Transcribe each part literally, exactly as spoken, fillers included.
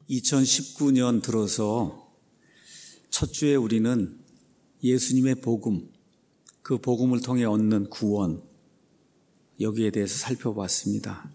이천십구 년 들어서 첫 주에 우리는 예수님의 복음, 그 복음을 통해 얻는 구원, 여기에 대해서 살펴봤습니다.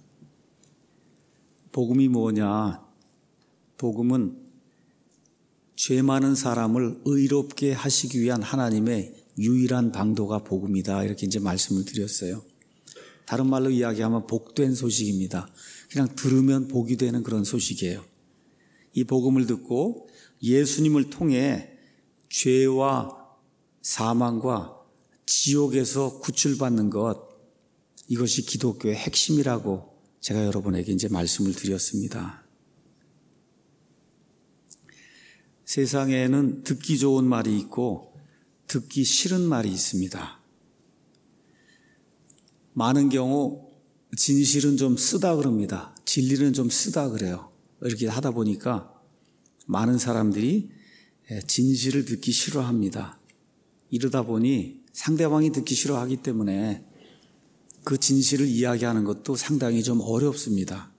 복음이 뭐냐? 복음은 죄 많은 사람을 의롭게 하시기 위한 하나님의 유일한 방도가 복음이다. 이렇게 이제 말씀을 드렸어요. 다른 말로 이야기하면 복된 소식입니다. 그냥 들으면 복이 되는 그런 소식이에요. 이 복음을 듣고 예수님을 통해 죄와 사망과 지옥에서 구출받는 것, 이것이 기독교의 핵심이라고 제가 여러분에게 이제 말씀을 드렸습니다. 세상에는 듣기 좋은 말이 있고 듣기 싫은 말이 있습니다. 많은 경우 진실은 좀 쓰다 그럽니다. 진리는 좀 쓰다 그래요. 이렇게 하다 보니까 많은 사람들이 진실을 듣기 싫어합니다. 이러다 보니 상대방이 듣기 싫어하기 때문에 그 진실을 이야기하는 것도 상당히 좀 어렵습니다.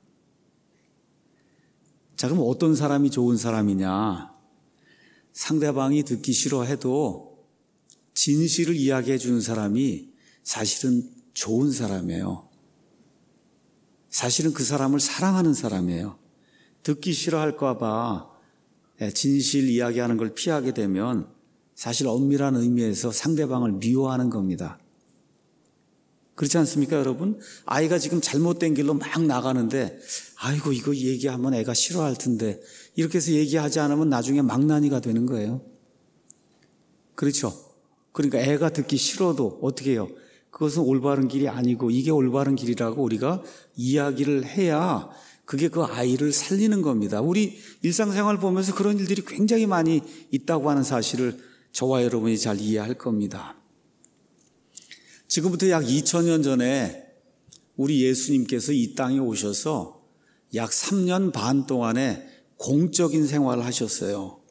자, 그럼 어떤 사람이 좋은 사람이냐? 상대방이 듣기 싫어해도 진실을 이야기해 주는 사람이 사실은 좋은 사람이에요. 사실은 그 사람을 사랑하는 사람이에요. 듣기 싫어할까 봐 진실 이야기하는 걸 피하게 되면 사실 엄밀한 의미에서 상대방을 미워하는 겁니다. 그렇지 않습니까, 여러분? 아이가 지금 잘못된 길로 막 나가는데 아이고 이거 얘기하면 애가 싫어할 텐데 이렇게 해서 얘기하지 않으면 나중에 망나니가 되는 거예요. 그렇죠? 그러니까 애가 듣기 싫어도 어떻게 해요? 그것은 올바른 길이 아니고 이게 올바른 길이라고 우리가 이야기를 해야 그게 그 아이를 살리는 겁니다. 우리 일상생활 보면서 그런 일들이 굉장히 많이 있다고 하는 사실을 저와 여러분이 잘 이해할 겁니다. 지금부터 약 이천 년 전에 우리 예수님께서 이 땅에 오셔서 약 삼 년 반 동안의 공적인 생활을 하셨어요.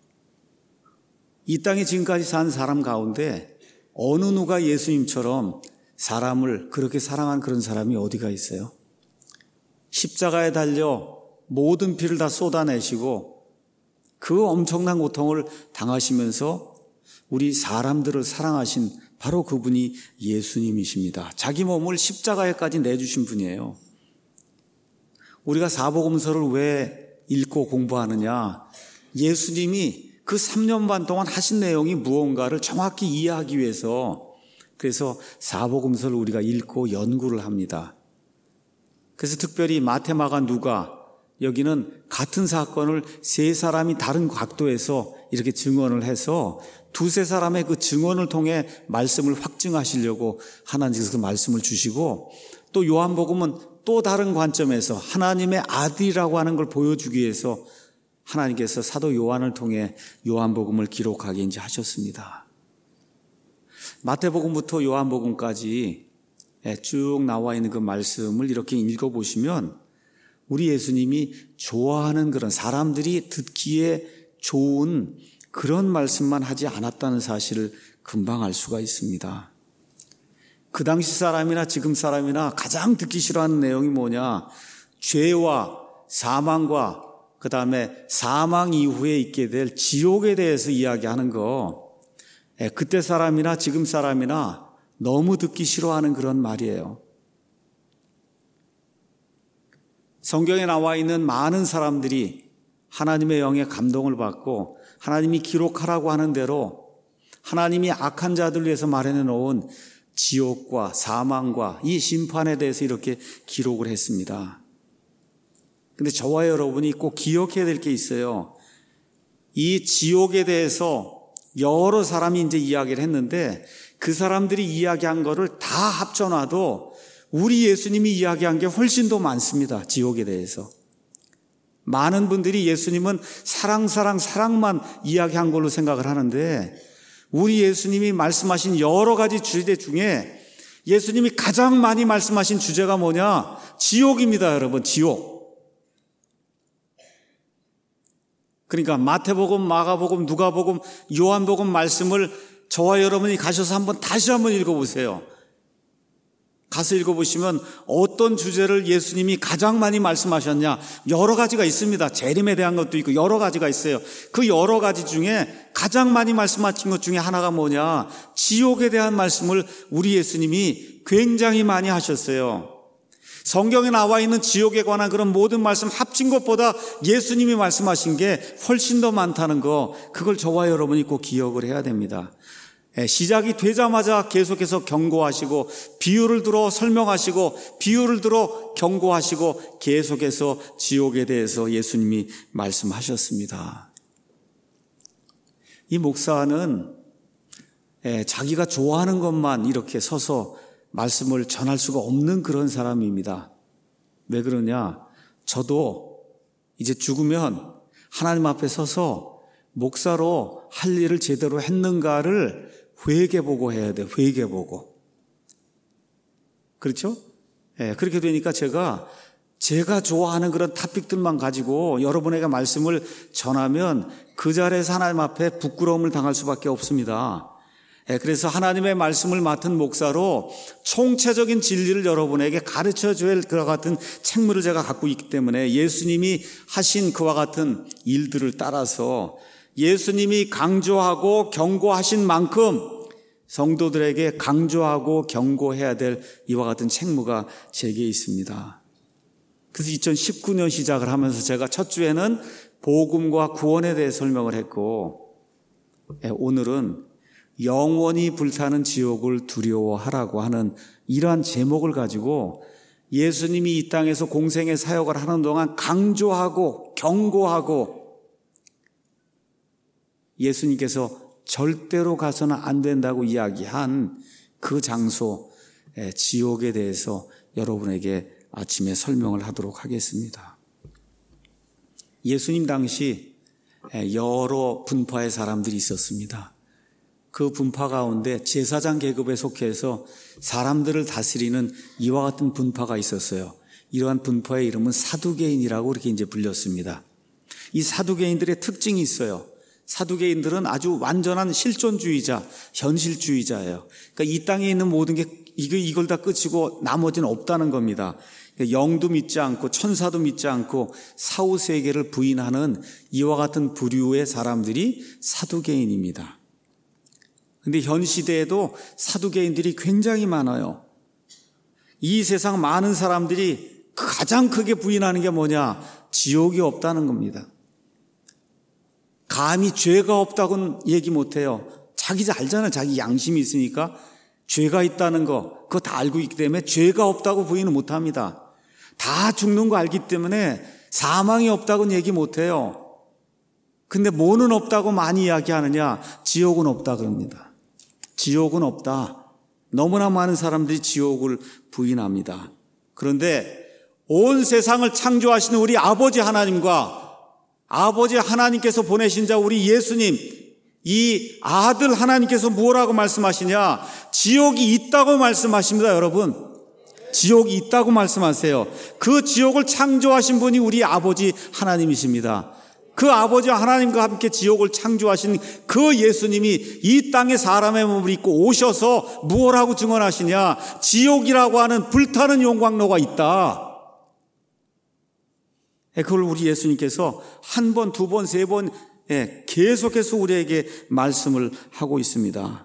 이 땅에 지금까지 산 사람 가운데 어느 누가 예수님처럼 사람을 그렇게 사랑한 그런 사람이 어디가 있어요? 십자가에 달려 모든 피를 다 쏟아내시고 그 엄청난 고통을 당하시면서 우리 사람들을 사랑하신 바로 그분이 예수님이십니다. 자기 몸을 십자가에까지 내주신 분이에요. 우리가 사복음서를 왜 읽고 공부하느냐? 예수님이 그 삼 년 반 동안 하신 내용이 무언가를 정확히 이해하기 위해서 그래서 사복음서를 우리가 읽고 연구를 합니다. 그래서 특별히 마태, 마가, 누가 여기는 같은 사건을 세 사람이 다른 각도에서 이렇게 증언을 해서 두세 사람의 그 증언을 통해 말씀을 확증하시려고 하나님께서 그 말씀을 주시고 또 요한복음은 또 다른 관점에서 하나님의 아들이라고 하는 걸 보여주기 위해서 하나님께서 사도 요한을 통해 요한복음을 기록하게 이제 하셨습니다. 마태복음부터 요한복음까지 쭉 나와 있는 그 말씀을 이렇게 읽어보시면 우리 예수님이 좋아하는 그런 사람들이 듣기에 좋은 그런 말씀만 하지 않았다는 사실을 금방 알 수가 있습니다. 그 당시 사람이나 지금 사람이나 가장 듣기 싫어하는 내용이 뭐냐? 죄와 사망과 그 다음에 사망 이후에 있게 될 지옥에 대해서 이야기하는 거, 그때 사람이나 지금 사람이나 너무 듣기 싫어하는 그런 말이에요. 성경에 나와 있는 많은 사람들이 하나님의 영에 감동을 받고 하나님이 기록하라고 하는 대로 하나님이 악한 자들 위해서 마련해 놓은 지옥과 사망과 이 심판에 대해서 이렇게 기록을 했습니다. 근데 저와 여러분이 꼭 기억해야 될 게 있어요. 이 지옥에 대해서 여러 사람이 이제 이야기를 했는데 그 사람들이 이야기한 거를 다 합쳐놔도 우리 예수님이 이야기한 게 훨씬 더 많습니다. 지옥에 대해서. 많은 분들이 예수님은 사랑, 사랑, 사랑만 이야기한 걸로 생각을 하는데 우리 예수님이 말씀하신 여러 가지 주제 중에 예수님이 가장 많이 말씀하신 주제가 뭐냐? 지옥입니다, 여러분. 지옥. 그러니까 마태복음, 마가복음, 누가복음, 요한복음 말씀을 저와 여러분이 가셔서 한번 다시 한번 읽어보세요. 가서 읽어보시면 어떤 주제를 예수님이 가장 많이 말씀하셨냐, 여러 가지가 있습니다. 재림에 대한 것도 있고 여러 가지가 있어요. 그 여러 가지 중에 가장 많이 말씀하신 것 중에 하나가 뭐냐, 지옥에 대한 말씀을 우리 예수님이 굉장히 많이 하셨어요. 성경에 나와 있는 지옥에 관한 그런 모든 말씀 합친 것보다 예수님이 말씀하신 게 훨씬 더 많다는 거, 그걸 저와 여러분이 꼭 기억을 해야 됩니다. 시작이 되자마자 계속해서 경고하시고 비유를 들어 설명하시고 비유를 들어 경고하시고 계속해서 지옥에 대해서 예수님이 말씀하셨습니다. 이 목사는 자기가 좋아하는 것만 이렇게 서서 말씀을 전할 수가 없는 그런 사람입니다. 왜 그러냐? 저도 이제 죽으면 하나님 앞에 서서 목사로 할 일을 제대로 했는가를 회개보고 해야 돼요. 회개보고. 그렇죠? 예, 그렇게 되니까 제가 제가 좋아하는 그런 토픽들만 가지고 여러분에게 말씀을 전하면 그 자리에서 하나님 앞에 부끄러움을 당할 수밖에 없습니다. 예, 그래서 하나님의 말씀을 맡은 목사로 총체적인 진리를 여러분에게 가르쳐 줄 그와 같은 책무를 제가 갖고 있기 때문에 예수님이 하신 그와 같은 일들을 따라서 예수님이 강조하고 경고하신 만큼 성도들에게 강조하고 경고해야 될 이와 같은 책무가 제게 있습니다. 그래서 이천십구 년 시작을 하면서 제가 첫 주에는 복음과 구원에 대해 설명을 했고, 오늘은 영원히 불타는 지옥을 두려워하라고 하는 이러한 제목을 가지고 예수님이 이 땅에서 공생의 사역을 하는 동안 강조하고 경고하고 예수님께서 절대로 가서는 안 된다고 이야기한 그 장소, 지옥에 대해서 여러분에게 아침에 설명을 하도록 하겠습니다. 예수님 당시 여러 분파의 사람들이 있었습니다. 그 분파 가운데 제사장 계급에 속해서 사람들을 다스리는 이와 같은 분파가 있었어요. 이러한 분파의 이름은 사두개인이라고 이렇게 이제 불렸습니다. 이 사두개인들의 특징이 있어요. 사두개인들은 아주 완전한 실존주의자, 현실주의자예요. 그러니까 이 땅에 있는 모든 게 이거 이걸 다 끝이고 나머지는 없다는 겁니다. 영도 믿지 않고 천사도 믿지 않고 사후세계를 부인하는 이와 같은 부류의 사람들이 사두개인입니다. 그런데 현 시대에도 사두개인들이 굉장히 많아요. 이 세상 많은 사람들이 가장 크게 부인하는 게 뭐냐? 지옥이 없다는 겁니다. 감히 죄가 없다고는 얘기 못해요. 자기 알잖아요. 자기 양심이 있으니까 죄가 있다는 거 그거 다 알고 있기 때문에 죄가 없다고 부인을 못합니다. 다 죽는 거 알기 때문에 사망이 없다고는 얘기 못해요. 근데 뭐는 없다고 많이 이야기하느냐? 지옥은 없다 그럽니다. 지옥은 없다. 너무나 많은 사람들이 지옥을 부인합니다. 그런데 온 세상을 창조하시는 우리 아버지 하나님과 아버지 하나님께서 보내신 자 우리 예수님, 이 아들 하나님께서 뭐라고 말씀하시냐? 지옥이 있다고 말씀하십니다. 여러분, 지옥이 있다고 말씀하세요. 그 지옥을 창조하신 분이 우리 아버지 하나님이십니다. 그 아버지 하나님과 함께 지옥을 창조하신 그 예수님이 이 땅에 사람의 몸을 입고 오셔서 무엇라고 증언하시냐? 지옥이라고 하는 불타는 용광로가 있다. 그걸 우리 예수님께서 한 번, 두 번, 세 번 계속해서 우리에게 말씀을 하고 있습니다.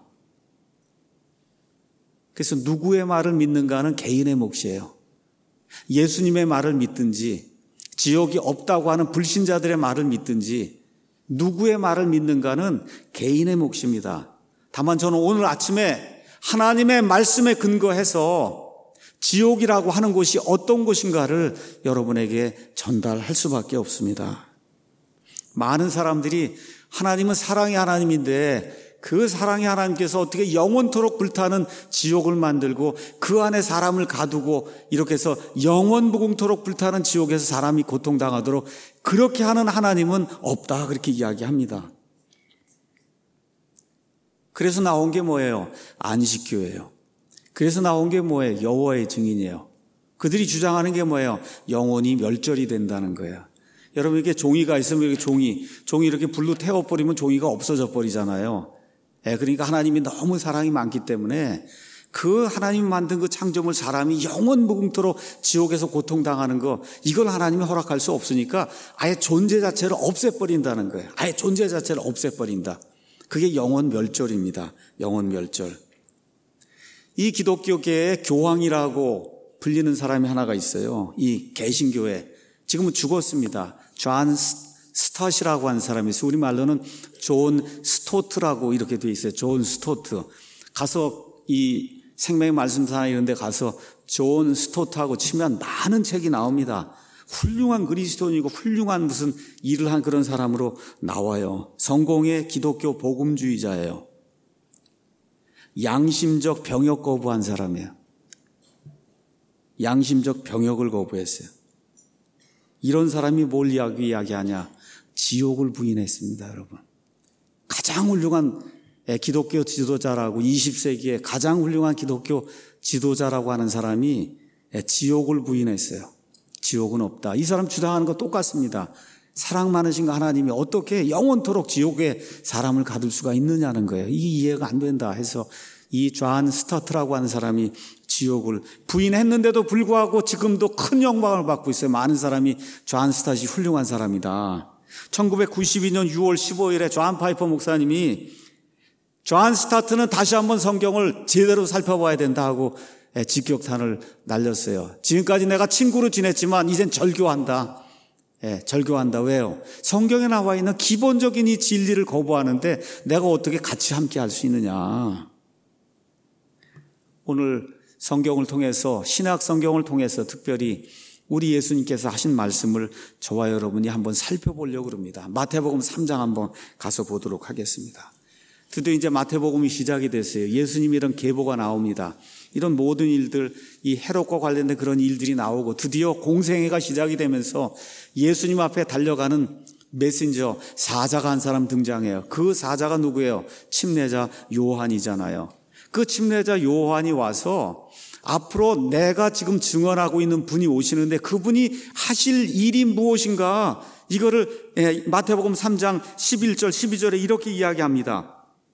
그래서 누구의 말을 믿는가는 개인의 몫이에요. 예수님의 말을 믿든지 지옥이 없다고 하는 불신자들의 말을 믿든지 누구의 말을 믿는가는 개인의 몫입니다. 다만 저는 오늘 아침에 하나님의 말씀에 근거해서 지옥이라고 하는 곳이 어떤 곳인가를 여러분에게 전달할 수밖에 없습니다. 많은 사람들이 하나님은 사랑의 하나님인데 그 사랑의 하나님께서 어떻게 영원토록 불타는 지옥을 만들고 그 안에 사람을 가두고 이렇게 해서 영원무궁토록 불타는 지옥에서 사람이 고통당하도록 그렇게 하는 하나님은 없다 그렇게 이야기합니다. 그래서 나온 게 뭐예요? 안식교예요. 그래서 나온 게 뭐예요? 여호와의 증인이에요. 그들이 주장하는 게 뭐예요? 영원히 멸절이 된다는 거예요. 여러분, 이렇게 종이가 있으면 이렇게 종이, 종이 이렇게 불로 태워버리면 종이가 없어져 버리잖아요. 예, 그러니까 하나님이 너무 사랑이 많기 때문에 그 하나님이 만든 그 창조물 사람이 영원 무궁토록 지옥에서 고통당하는 거, 이걸 하나님이 허락할 수 없으니까 아예 존재 자체를 없애버린다는 거예요. 아예 존재 자체를 없애버린다. 그게 영원 멸절입니다. 영원 멸절. 이 기독교계에 교황이라고 불리는 사람이 하나가 있어요. 이 개신교회. 지금은 죽었습니다. 존 스텟이라고 하는 사람이 있어요. 우리말로는 존 스토트라고 이렇게 돼 있어요. 존 스토트. 가서 이 생명의 말씀사나 이런 데 가서 존 스토트하고 치면 많은 책이 나옵니다. 훌륭한 그리스도인이고 훌륭한 무슨 일을 한 그런 사람으로 나와요. 성공의 기독교 복음주의자예요. 양심적 병역 거부한 사람이에요. 양심적 병역을 거부했어요. 이런 사람이 뭘 이야기, 이야기하냐? 지옥을 부인했습니다, 여러분. 가장 훌륭한 기독교 지도자라고, 이십 세기에 가장 훌륭한 기독교 지도자라고 하는 사람이 지옥을 부인했어요. 지옥은 없다. 이 사람 주장하는 거 똑같습니다. 사랑 많으신 하나님이 어떻게 영원토록 지옥에 사람을 가둘 수가 있느냐는 거예요. 이 이해가 안 된다 해서 이 존 스토트라고 하는 사람이 지옥을 부인했는데도 불구하고 지금도 큰 영광을 받고 있어요. 많은 사람이 존 스토트이 훌륭한 사람이다. 천구백구십이 년 유월 십오일에 존 파이퍼 목사님이 존 스토트는 다시 한번 성경을 제대로 살펴봐야 된다 하고 직격탄을 날렸어요. 지금까지 내가 친구로 지냈지만 이젠 절교한다. 예, 절교한다. 왜요? 성경에 나와 있는 기본적인 이 진리를 거부하는데 내가 어떻게 같이 함께 할 수 있느냐. 오늘 성경을 통해서, 신약 성경을 통해서 특별히 우리 예수님께서 하신 말씀을 저와 여러분이 한번 살펴보려고 합니다. 마태복음 삼 장 한번 가서 보도록 하겠습니다. 드디어 이제 마태복음이 시작이 됐어요. 예수님이 이런 계보가 나옵니다. 이런 모든 일들, 이 헤롯과 관련된 그런 일들이 나오고 드디어 공생애가 시작이 되면서 예수님 앞에 달려가는 메신저, 사자가 한 사람 등장해요. 그 사자가 누구예요? 침례자 요한이잖아요. 그 침례자 요한이 와서 앞으로 내가 지금 증언하고 있는 분이 오시는데 그분이 하실 일이 무엇인가? 이거를 마태복음 삼 장 십일 절, 십이 절에 이렇게 이야기합니다.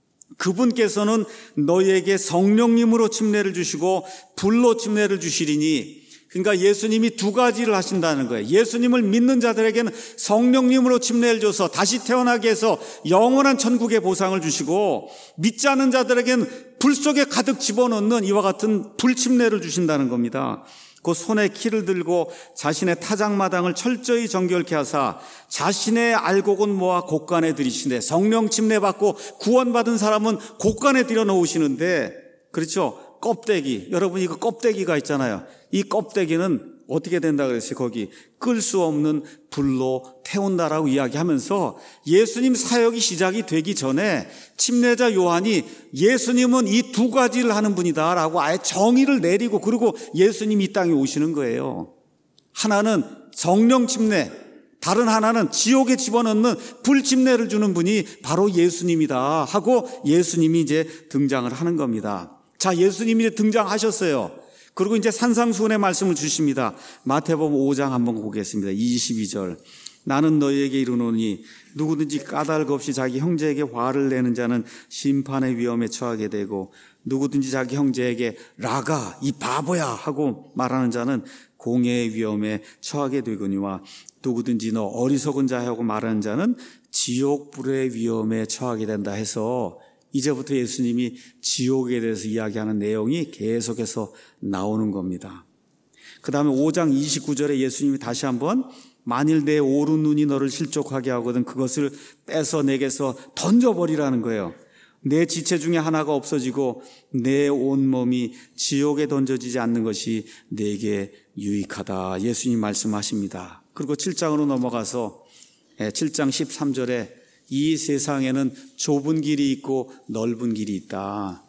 그분께서는 너희에게 성령님으로 침례를 주시고 불로 침례를 주시리니, 그러니까 예수님이 두 가지를 하신다는 거예요. 예수님을 믿는 자들에게는 성령님으로 침례를 줘서 다시 태어나게 해서 영원한 천국의 보상을 주시고, 믿지 않는 자들에게는 불 속에 가득 집어넣는 이와 같은 불침례를 주신다는 겁니다. 그 손에 키를 들고 자신의 타작마당을 철저히 정결케 하사 자신의 알곡은 모아 곳간에 들이시는데, 성령 침례 받고 구원받은 사람은 곳간에 들여 놓으시는데, 그렇죠? 껍데기, 여러분 이거 껍데기가 있잖아요. 이 껍데기는 어떻게 된다 그랬어요? 거기 끌 수 없는 불로 태운다라고 이야기하면서 예수님 사역이 시작이 되기 전에 침례자 요한이 예수님은 이 두 가지를 하는 분이다라고 아예 정의를 내리고, 그리고 예수님이 이 땅에 오시는 거예요. 하나는 성령 침례, 다른 하나는 지옥에 집어넣는 불 침례를 주는 분이 바로 예수님이다 하고 예수님이 이제 등장을 하는 겁니다. 자, 예수님이 이제 등장하셨어요. 그리고 이제 산상수훈의 말씀을 주십니다. 마태복음 오 장 한번 보겠습니다. 이십이 절. 나는 너희에게 이르노니 누구든지 까닭 없이 자기 형제에게 화를 내는 자는 심판의 위험에 처하게 되고, 누구든지 자기 형제에게 라가, 이 바보야 하고 말하는 자는 공회의 위험에 처하게 되거니와, 누구든지 너 어리석은 자하고 말하는 자는 지옥불의 위험에 처하게 된다 해서 이제부터 예수님이 지옥에 대해서 이야기하는 내용이 계속해서 나오는 겁니다. 그 다음에 오 장 이십구 절에 예수님이 다시 한번 만일 내 오른 눈이 너를 실족하게 하거든 그것을 빼서 내게서 던져버리라는 거예요. 내 지체 중에 하나가 없어지고 내 온몸이 지옥에 던져지지 않는 것이 내게 유익하다. 예수님 말씀하십니다. 그리고 칠 장으로 넘어가서 칠 장 십삼 절에 이 세상에는 좁은 길이 있고 넓은 길이 있다.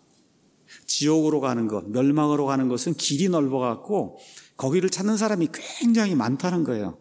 지옥으로 가는 것, 멸망으로 가는 것은 길이 넓어갖고 거기를 찾는 사람이 굉장히 많다는 거예요.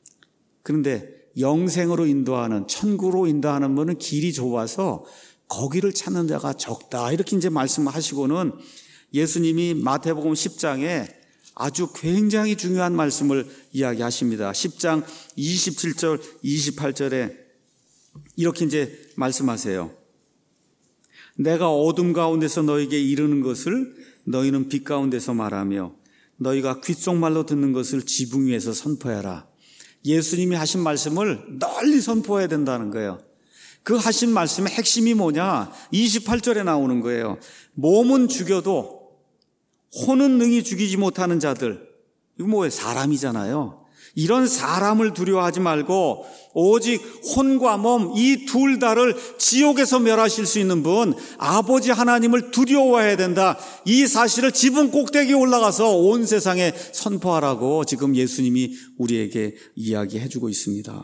그런데 영생으로 인도하는, 천국으로 인도하는 분은 길이 좁아서 거기를 찾는 자가 적다. 이렇게 이제 말씀하시고는 예수님이 마태복음 십 장에 아주 굉장히 중요한 말씀을 이야기하십니다. 십 장 이십칠 절, 이십팔 절에 이렇게 이제 말씀하세요. 내가 어둠 가운데서 너에게 이르는 것을 너희는 빛 가운데서 말하며 너희가 귓속말로 듣는 것을 지붕 위에서 선포해라. 예수님이 하신 말씀을 널리 선포해야 된다는 거예요. 그 하신 말씀의 핵심이 뭐냐? 이십팔 절에 나오는 거예요. 몸은 죽여도 혼은 능히 죽이지 못하는 자들. 이거 뭐예요? 사람이잖아요. 이런 사람을 두려워하지 말고 오직 혼과 몸 이 둘 다를 지옥에서 멸하실 수 있는 분 아버지 하나님을 두려워해야 된다. 이 사실을 지붕 꼭대기에 올라가서 온 세상에 선포하라고 지금 예수님이 우리에게 이야기해 주고 있습니다.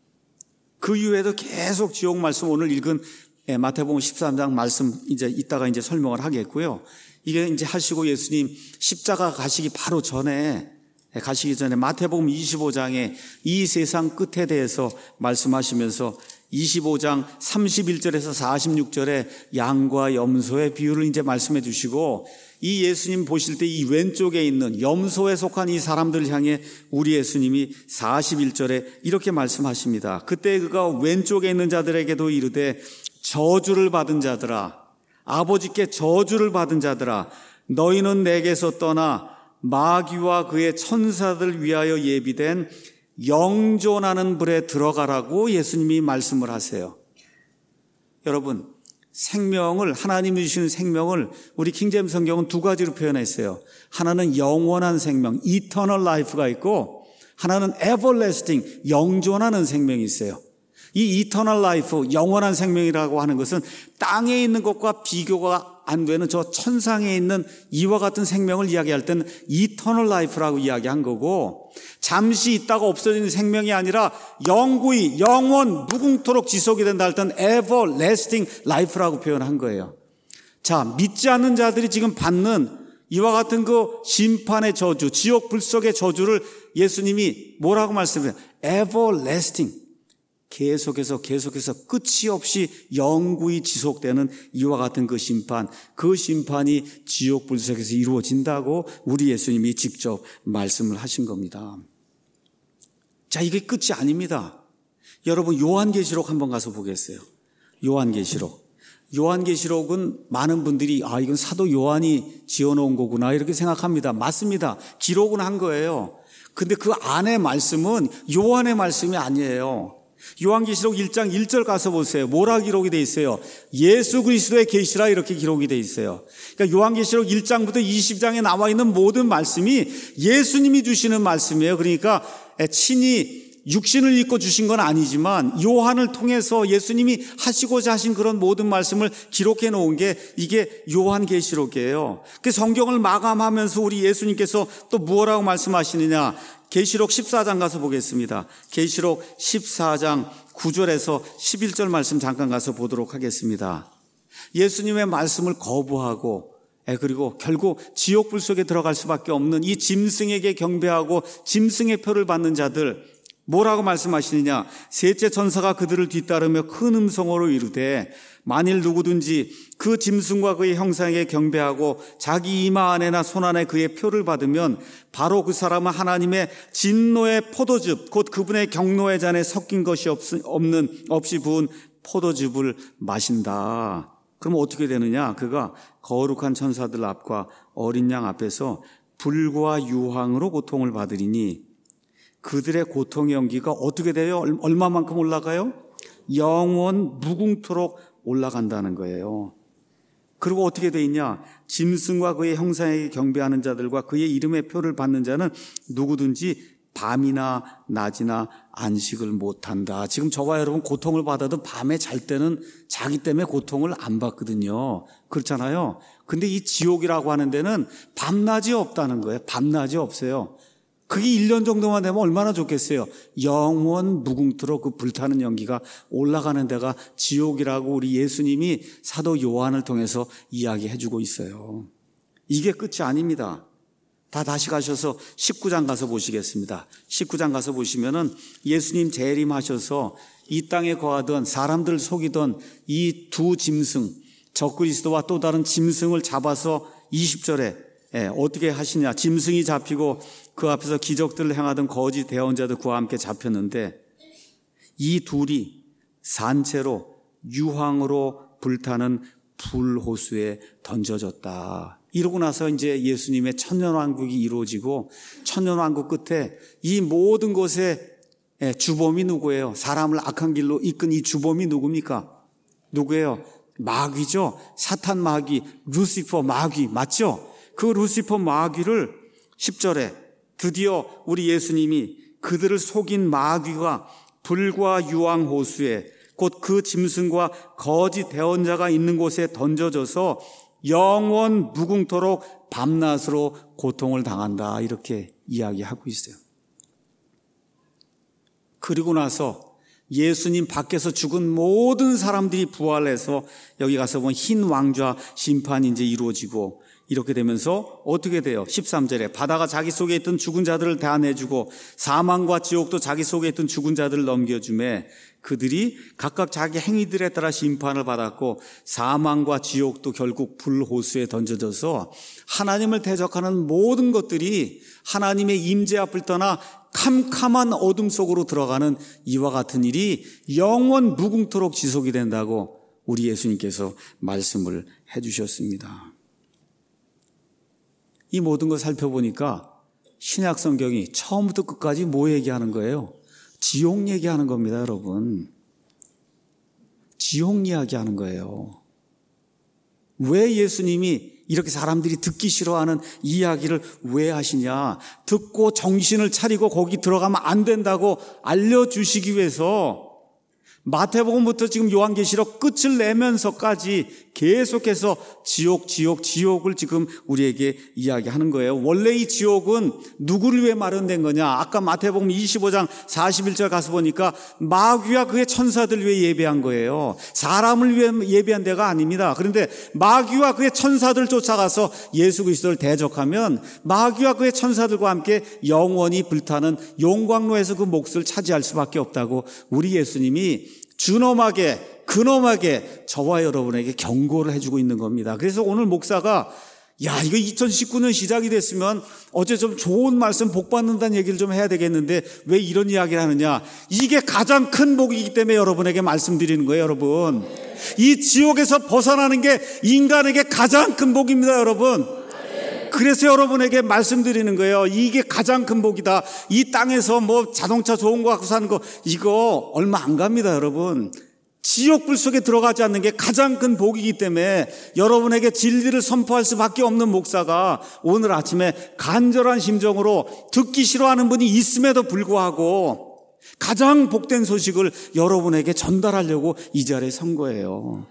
그 이후에도 계속 지옥 말씀, 오늘 읽은 마태복음 십삼 장 말씀 이제 이따가 이제 설명을 하겠고요. 이게 이제 하시고 예수님 십자가 가시기 바로 전에 가시기 전에 마태복음 이십오 장에 이 세상 끝에 대해서 말씀하시면서 이십오 장 삼십일 절에서 사십육 절에 양과 염소의 비유를 이제 말씀해 주시고, 이 예수님 보실 때 이 왼쪽에 있는 염소에 속한 이 사람들을 향해 우리 예수님이 사십일 절에 이렇게 말씀하십니다. 그때 그가 왼쪽에 있는 자들에게도 이르되 저주를 받은 자들아, 아버지께 저주를 받은 자들아, 너희는 내게서 떠나 마귀와 그의 천사들 위하여 예비된 영존하는 불에 들어가라고 예수님이 말씀을 하세요. 여러분, 생명을, 하나님이 주시는 생명을 우리 킹제임스 성경은 두 가지로 표현했어요. 하나는 영원한 생명, eternal life가 있고, 하나는 everlasting, 영존하는 생명이 있어요. 이 eternal life, 영원한 생명이라고 하는 것은 땅에 있는 것과 비교가 안 되는 저 천상에 있는 이와 같은 생명을 이야기할 때는 eternal life라고 이야기한 거고, 잠시 있다가 없어지는 생명이 아니라 영구히 영원 무궁토록 지속이 된다 할 때는 everlasting life라고 표현한 거예요. 자, 믿지 않는 자들이 지금 받는 이와 같은 그 심판의 저주, 지옥 불속의 저주를 예수님이 뭐라고 말씀해요? everlasting, 계속해서 계속해서 끝이 없이 영구히 지속되는 이와 같은 그 심판, 그 심판이 지옥 불속에서 이루어진다고 우리 예수님이 직접 말씀을 하신 겁니다. 자, 이게 끝이 아닙니다. 여러분, 요한계시록 한번 가서 보겠어요. 요한계시록. 요한계시록은 많은 분들이 아, 이건 사도 요한이 지어놓은 거구나 이렇게 생각합니다. 맞습니다. 기록은 한 거예요. 근데 그 안에 말씀은 요한의 말씀이 아니에요. 요한계시록 일 장 일 절 가서 보세요. 뭐라 기록이 되어 있어요? 예수 그리스도의 계시라 이렇게 기록이 되어 있어요. 그러니까 요한계시록 일 장부터 이십 장에 나와 있는 모든 말씀이 예수님이 주시는 말씀이에요. 그러니까 친히 육신을 입고 주신 건 아니지만 요한을 통해서 예수님이 하시고자 하신 그런 모든 말씀을 기록해 놓은 게 이게 요한계시록이에요. 그 성경을 마감하면서 우리 예수님께서 또 무엇라고 말씀하시느냐? 계시록 십사 장 가서 보겠습니다. 계시록 십사 장 구 절에서 십일 절 말씀 잠깐 가서 보도록 하겠습니다. 예수님의 말씀을 거부하고 그리고 결국 지옥불 속에 들어갈 수밖에 없는 이 짐승에게 경배하고 짐승의 표를 받는 자들, 뭐라고 말씀하시느냐? 셋째 천사가 그들을 뒤따르며 큰 음성으로 이르되 만일 누구든지 그 짐승과 그의 형상에게 경배하고 자기 이마 안에나 손 안에 그의 표를 받으면 바로 그 사람은 하나님의 진노의 포도즙, 곧 그분의 경노의 잔에 섞인 것이 없는 없이 부은 포도즙을 마신다. 그럼 어떻게 되느냐? 그가 거룩한 천사들 앞과 어린 양 앞에서 불과 유황으로 고통을 받으리니 그들의 고통의 연기가 어떻게 돼요? 얼마만큼 올라가요? 영원 무궁토록 올라간다는 거예요. 그리고 어떻게 돼 있냐? 짐승과 그의 형상에게 경배하는 자들과 그의 이름의 표를 받는 자는 누구든지 밤이나 낮이나 안식을 못한다. 지금 저와 여러분 고통을 받아도 밤에 잘 때는 자기 때문에 고통을 안 받거든요. 그렇잖아요. 근데 이 지옥이라고 하는 데는 밤낮이 없다는 거예요. 밤낮이 없어요. 그게 일 년 정도만 되면 얼마나 좋겠어요. 영원 무궁토록 그 불타는 연기가 올라가는 데가 지옥이라고 우리 예수님이 사도 요한을 통해서 이야기해 주고 있어요. 이게 끝이 아닙니다. 다 다시 가셔서 십구 장 가서 보시겠습니다. 십구 장 가서 보시면은 예수님 재림하셔서 이 땅에 거하던 사람들 속이던 이 두 짐승, 적그리스도와 또 다른 짐승을 잡아서 이십 절에 예, 어떻게 하시냐? 짐승이 잡히고 그 앞에서 기적들을 행하던 거짓 대언자도 그와 함께 잡혔는데 이 둘이 산채로 유황으로 불타는 불호수에 던져졌다. 이러고 나서 이제 예수님의 천년왕국이 이루어지고 천년왕국 끝에 이 모든 것의 주범이 누구예요? 사람을 악한 길로 이끈 이 주범이 누굽니까? 누구예요? 마귀죠. 사탄 마귀, 루시퍼 마귀 맞죠? 그 루시퍼 마귀를 십 절에 드디어 우리 예수님이 그들을 속인 마귀가 불과 유황 호수에 곧 그 짐승과 거짓 대언자가 있는 곳에 던져져서 영원 무궁토록 밤낮으로 고통을 당한다 이렇게 이야기하고 있어요. 그리고 나서 예수님 밖에서 죽은 모든 사람들이 부활해서 여기 가서 보면 흰 왕좌 심판이 이제 이루어지고 이렇게 되면서 어떻게 돼요? 십삼 절에 바다가 자기 속에 있던 죽은 자들을 다 내주고 사망과 지옥도 자기 속에 있던 죽은 자들을 넘겨주매 그들이 각각 자기 행위들에 따라 심판을 받았고 사망과 지옥도 결국 불호수에 던져져서 하나님을 대적하는 모든 것들이 하나님의 임재 앞을 떠나 캄캄한 어둠 속으로 들어가는 이와 같은 일이 영원 무궁토록 지속이 된다고 우리 예수님께서 말씀을 해주셨습니다. 이 모든 걸 살펴보니까 신약 성경이 처음부터 끝까지 뭐 얘기하는 거예요? 지옥 얘기하는 겁니다, 여러분. 지옥 이야기하는 거예요. 왜 예수님이 이렇게 사람들이 듣기 싫어하는 이야기를 왜 하시냐? 듣고 정신을 차리고 거기 들어가면 안 된다고 알려주시기 위해서 마태복음부터 지금 요한계시록 끝을 내면서까지 계속해서 지옥, 지옥, 지옥을 지금 우리에게 이야기하는 거예요. 원래 이 지옥은 누구를 위해 마련된 거냐? 아까 마태복음 이십오 장 사십일 절 가서 보니까 마귀와 그의 천사들을 위해 예배한 거예요. 사람을 위해 예배한 데가 아닙니다. 그런데 마귀와 그의 천사들 쫓아가서 예수 그리스도를 대적하면 마귀와 그의 천사들과 함께 영원히 불타는 용광로에서 그 몫을 차지할 수밖에 없다고 우리 예수님이 준엄하게 근엄하게 저와 여러분에게 경고를 해주고 있는 겁니다. 그래서 오늘 목사가 야 이거 이천십구 년 시작이 됐으면 어제 좀 좋은 말씀 복 받는다는 얘기를 좀 해야 되겠는데 왜 이런 이야기를 하느냐. 이게 가장 큰 복이기 때문에 여러분에게 말씀드리는 거예요. 여러분 이 지옥에서 벗어나는 게 인간에게 가장 큰 복입니다. 여러분 그래서 여러분에게 말씀드리는 거예요. 이게 가장 큰 복이다. 이 땅에서 뭐 자동차 좋은 거 갖고 사는 거 이거 얼마 안 갑니다. 여러분 지옥불 속에 들어가지 않는 게 가장 큰 복이기 때문에 여러분에게 진리를 선포할 수밖에 없는 목사가 오늘 아침에 간절한 심정으로 듣기 싫어하는 분이 있음에도 불구하고 가장 복된 소식을 여러분에게 전달하려고 이 자리에 선 거예요.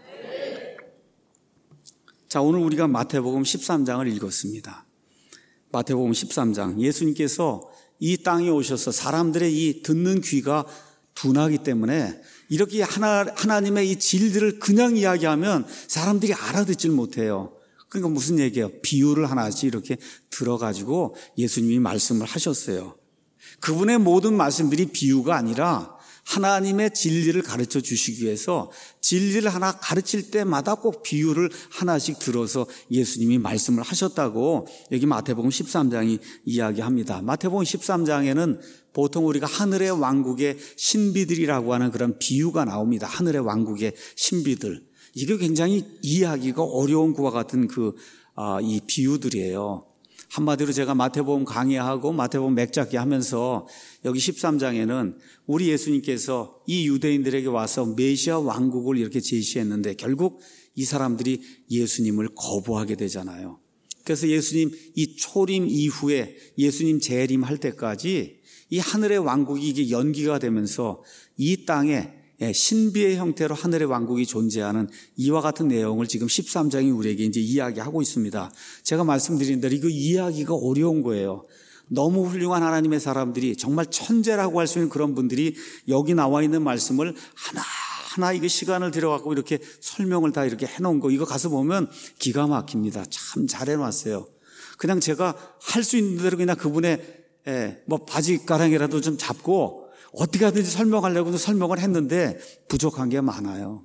자, 오늘 우리가 마태복음 십삼 장을 읽었습니다. 마태복음 십삼 장 예수님께서 이 땅에 오셔서 사람들의 이 듣는 귀가 둔하기 때문에 이렇게 하나, 하나님의 이 진리를 그냥 이야기하면 사람들이 알아듣질 못해요. 그러니까 무슨 얘기예요? 비유를 하나씩 이렇게 들어가지고 예수님이 말씀을 하셨어요. 그분의 모든 말씀들이 비유가 아니라 하나님의 진리를 가르쳐 주시기 위해서 진리를 하나 가르칠 때마다 꼭 비유를 하나씩 들어서 예수님이 말씀을 하셨다고 여기 마태복음 십삼 장이 이야기합니다. 마태복음 십삼 장에는 보통 우리가 하늘의 왕국의 신비들이라고 하는 그런 비유가 나옵니다. 하늘의 왕국의 신비들. 이게 굉장히 이해하기가 어려운 것과 같은 그, 아, 이 비유들이에요. 한마디로 제가 마태복음 강의하고 마태복음 맥잡기 하면서 여기 십삼 장에는 우리 예수님께서 이 유대인들에게 와서 메시아 왕국을 이렇게 제시했는데 결국 이 사람들이 예수님을 거부하게 되잖아요. 그래서 예수님 이 초림 이후에 예수님 재림할 때까지 이 하늘의 왕국이 이게 연기가 되면서 이 땅에 신비의 형태로 하늘의 왕국이 존재하는 이와 같은 내용을 지금 십삼 장이 우리에게 이제 이야기하고 있습니다. 제가 말씀드린 대로 이거 이해하기가 어려운 거예요. 너무 훌륭한 하나님의 사람들이 정말 천재라고 할 수 있는 그런 분들이 여기 나와 있는 말씀을 하나하나 이거 시간을 들여갖고 이렇게 설명을 다 이렇게 해놓은 거 이거 가서 보면 기가 막힙니다. 참 잘해놨어요. 그냥 제가 할 수 있는 대로 그냥 그분의 뭐 바지가랑이라도 좀 잡고 어떻게 하든지 설명하려고 설명을 했는데 부족한 게 많아요.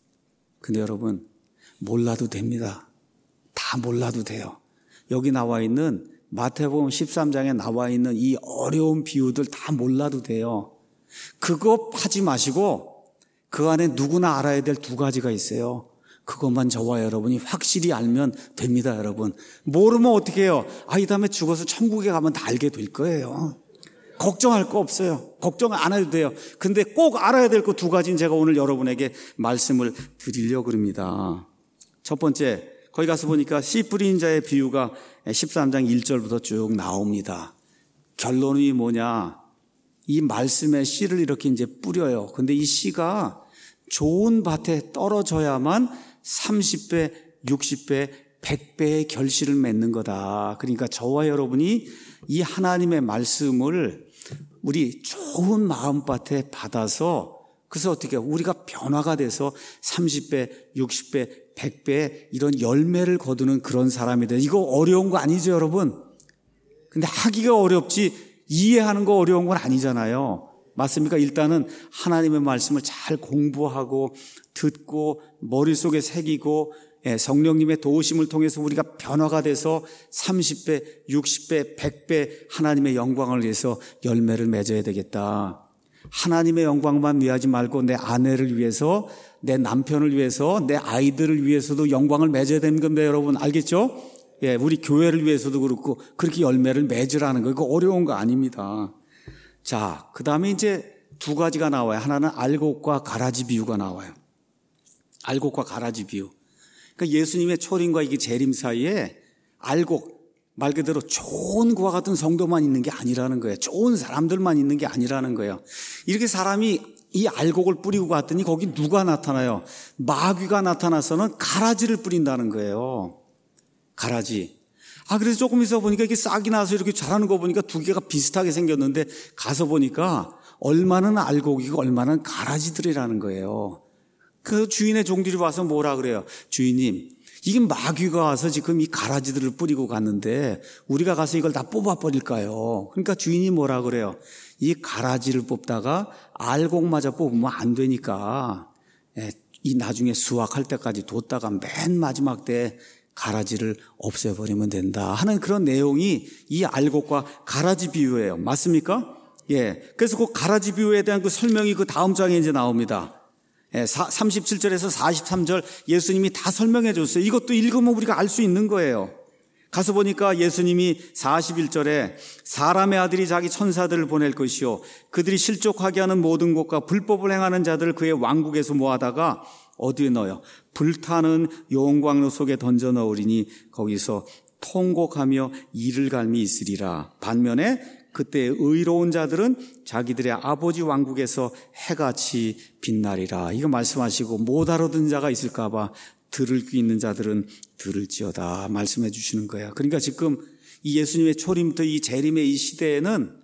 근데 여러분 몰라도 됩니다. 다 몰라도 돼요. 여기 나와 있는 마태복음 십삼 장에 나와 있는 이 어려운 비유들 다 몰라도 돼요. 그거 하지 마시고 그 안에 누구나 알아야 될 두 가지가 있어요. 그것만 저와 여러분이 확실히 알면 됩니다, 여러분. 모르면 어떻게 해요? 아, 이 다음에 죽어서 천국에 가면 다 알게 될 거예요. 걱정할 거 없어요. 걱정 안 해도 돼요. 근데 꼭 알아야 될 거 두 가지는 제가 오늘 여러분에게 말씀을 드리려고 합니다. 첫 번째, 거기 가서 보니까 씨 뿌린 자의 비유가 십삼 장 일 절부터 쭉 나옵니다. 결론이 뭐냐? 이 말씀의 씨를 이렇게 이제 뿌려요. 근데 이 씨가 좋은 밭에 떨어져야만 삼십 배, 육십 배, 백 배의 결실을 맺는 거다. 그러니까 저와 여러분이 이 하나님의 말씀을 우리 좋은 마음밭에 받아서 그래서 어떻게 우리가 변화가 돼서 삼십 배, 육십 배, 백 배 이런 열매를 거두는 그런 사람이 돼. 이거 어려운 거 아니죠, 여러분? 근데 하기가 어렵지 이해하는 거 어려운 건 아니잖아요. 맞습니까? 일단은 하나님의 말씀을 잘 공부하고 듣고 머릿속에 새기고 성령님의 도우심을 통해서 우리가 변화가 돼서 삼십 배, 육십 배, 백 배 하나님의 영광을 위해서 열매를 맺어야 되겠다. 하나님의 영광만 위하지 말고 내 아내를 위해서, 내 남편을 위해서, 내 아이들을 위해서도 영광을 맺어야 되는 건데 여러분 알겠죠? 예, 우리 교회를 위해서도 그렇고 그렇게 열매를 맺으라는 거 이거 어려운 거 아닙니다. 자, 그 다음에 이제 두 가지가 나와요. 하나는 알곡과 가라지 비유가 나와요. 알곡과 가라지 비유. 그러니까 예수님의 초림과 이게 재림 사이에 알곡, 말 그대로 좋은 그와 같은 성도만 있는 게 아니라는 거예요. 좋은 사람들만 있는 게 아니라는 거예요. 이렇게 사람이 이 알곡을 뿌리고 갔더니 거기 누가 나타나요? 마귀가 나타나서는 가라지를 뿌린다는 거예요. 가라지. 아, 그래서 조금 있어 보니까 이게 싹이 나서 이렇게 자라는 거 보니까 두 개가 비슷하게 생겼는데 가서 보니까 얼마는 알곡이고 얼마는 가라지들이라는 거예요. 그 주인의 종들이 와서 뭐라 그래요? 주인님, 이게 마귀가 와서 지금 이 가라지들을 뿌리고 갔는데 우리가 가서 이걸 다 뽑아버릴까요? 그러니까 주인이 뭐라 그래요? 이 가라지를 뽑다가 알곡마저 뽑으면 안 되니까 이 나중에 수확할 때까지 뒀다가 맨 마지막 때 가라지를 없애버리면 된다 하는 그런 내용이 이 알곡과 가라지 비유예요. 맞습니까? 예. 그래서 그 가라지 비유에 대한 그 설명이 그 다음 장에 이제 나옵니다. 예, 삼십칠 절에서 사십삼 절 예수님이 다 설명해 줬어요. 이것도 읽으면 우리가 알 수 있는 거예요. 가서 보니까 예수님이 사십일 절에 사람의 아들이 자기 천사들을 보낼 것이요 그들이 실족하게 하는 모든 것과 불법을 행하는 자들을 그의 왕국에서 모아다가 어디에 넣어요? 불타는 용광로 속에 던져 넣으리니 거기서 통곡하며 이를 갈미 있으리라. 반면에 그때 의로운 자들은 자기들의 아버지 왕국에서 해같이 빛나리라. 이거 말씀하시고 못 알아듣는 자가 있을까 봐 들을 귀 있는 자들은 들을지어다 말씀해 주시는 거예요. 그러니까 지금 이 예수님의 초림부터 이 재림의 이 시대에는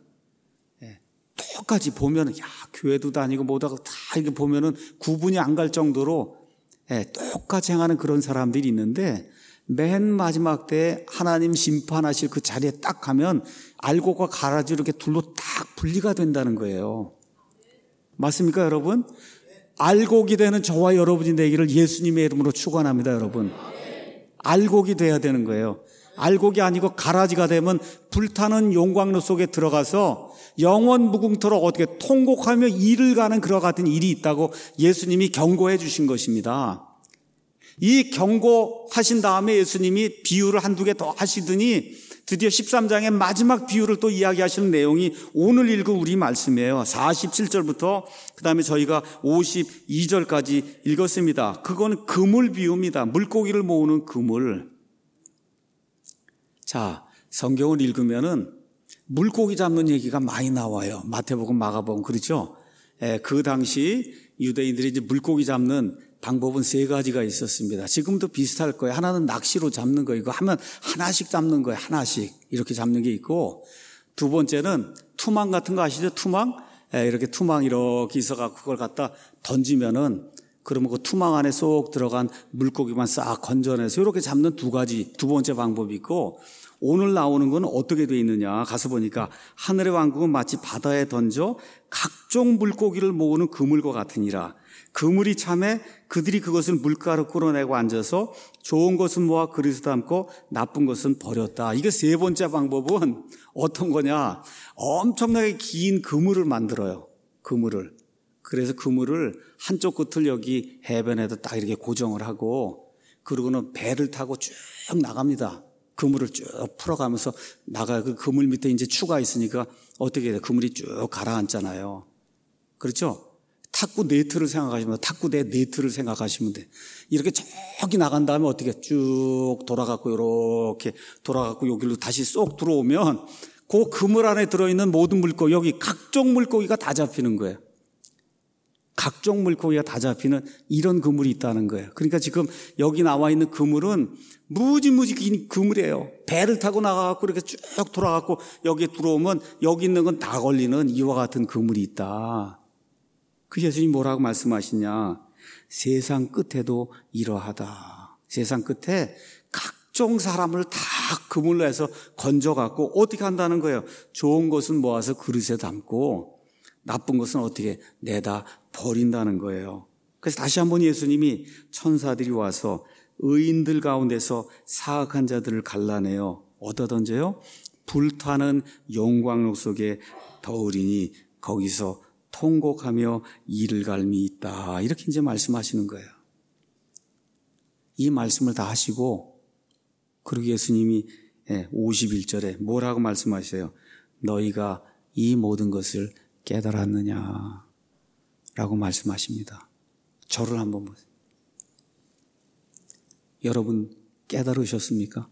똑같이 보면은 야 교회도 다니고 뭐다가 다 이렇게 보면은 구분이 안 갈 정도로 똑같이 행하는 그런 사람들이 있는데 맨 마지막 때 하나님 심판하실 그 자리에 딱 가면 알곡과 가라지 이렇게 둘로 딱 분리가 된다는 거예요. 맞습니까, 여러분? 알곡이 되는 저와 여러분이 되기를 예수님의 이름으로 축원합니다, 여러분. 알곡이 돼야 되는 거예요. 알곡이 아니고 가라지가 되면 불타는 용광로 속에 들어가서 영원 무궁토록 어떻게 통곡하며 이를 가는 그와 같은 일이 있다고 예수님이 경고해 주신 것입니다. 이 경고하신 다음에 예수님이 비유를 한두 개 더 하시더니 드디어 십삼 장의 마지막 비유를 또 이야기하시는 내용이 오늘 읽은 우리 말씀이에요. 사십칠 절부터 그 다음에 저희가 오십이 절까지 읽었습니다. 그거는 그물 비유입니다. 물고기를 모으는 그물. 자, 성경을 읽으면은 물고기 잡는 얘기가 많이 나와요. 마태복음, 마가복음 그렇죠? 예, 그 당시 유대인들이 이제 물고기 잡는 방법은 세 가지가 있었습니다. 지금도 비슷할 거예요. 하나는 낚시로 잡는 거, 이거 하면 하나씩 잡는 거예요. 하나씩 이렇게 잡는 게 있고, 두 번째는 투망 같은 거 아시죠? 투망? 예, 이렇게 투망 이렇게 있어갖고 그걸 갖다 던지면은 그러면 그 투망 안에 쏙 들어간 물고기만 싹 건져내서 이렇게 잡는 두 가지, 두 번째 방법이 있고, 오늘 나오는 건 어떻게 되어 있느냐 가서 보니까 하늘의 왕국은 마치 바다에 던져 각종 물고기를 모으는 그물과 같으니라. 그물이 참에 그들이 그것을 물가로 끌어내고 앉아서 좋은 것은 모아 그릇에 담고 나쁜 것은 버렸다. 이게 세 번째 방법은 어떤 거냐? 엄청나게 긴 그물을 만들어요. 그물을. 그래서 그물을 한쪽 끝을 여기 해변에다 딱 이렇게 고정을 하고 그러고는 배를 타고 쭉 나갑니다. 그물을 쭉 풀어가면서 나가요. 그 그물 밑에 이제 추가 있으니까 어떻게 돼요? 그물이 쭉 가라앉잖아요. 그렇죠? 탁구 네트를 생각하시면 탁구 대 네트를 생각하시면 돼. 이렇게 저기 나간 다음에 어떻게 쭉 돌아가고 이렇게 돌아가고 여기로 다시 쏙 들어오면 그 그물 안에 들어있는 모든 물고기, 여기 각종 물고기가 다 잡히는 거예요. 각종 물고기가 다 잡히는 이런 그물이 있다는 거예요. 그러니까 지금 여기 나와 있는 그물은 무지무지 긴 그물이에요. 배를 타고 나가고 이렇게 쭉 돌아가고 여기에 들어오면 여기 있는 건 다 걸리는 이와 같은 그물이 있다. 그 예수님이 뭐라고 말씀하시냐? 세상 끝에도 이러하다. 세상 끝에 각종 사람을 다 그물로 해서 건져갖고 어떻게 한다는 거예요? 좋은 것은 모아서 그릇에 담고 나쁜 것은 어떻게 내다 버린다는 거예요. 그래서 다시 한번 예수님이 천사들이 와서 의인들 가운데서 사악한 자들을 갈라내어 어디다 던져요? 불타는 영광로 속에 더우리니 거기서 통곡하며 이를 갈미 있다. 이렇게 이제 말씀하시는 거예요. 이 말씀을 다 하시고 그리고 예수님이 오십일 절에 뭐라고 말씀하셔요? 너희가 이 모든 것을 깨달았느냐 라고 말씀하십니다. 저를 한번 보세요. 여러분 깨달으셨습니까?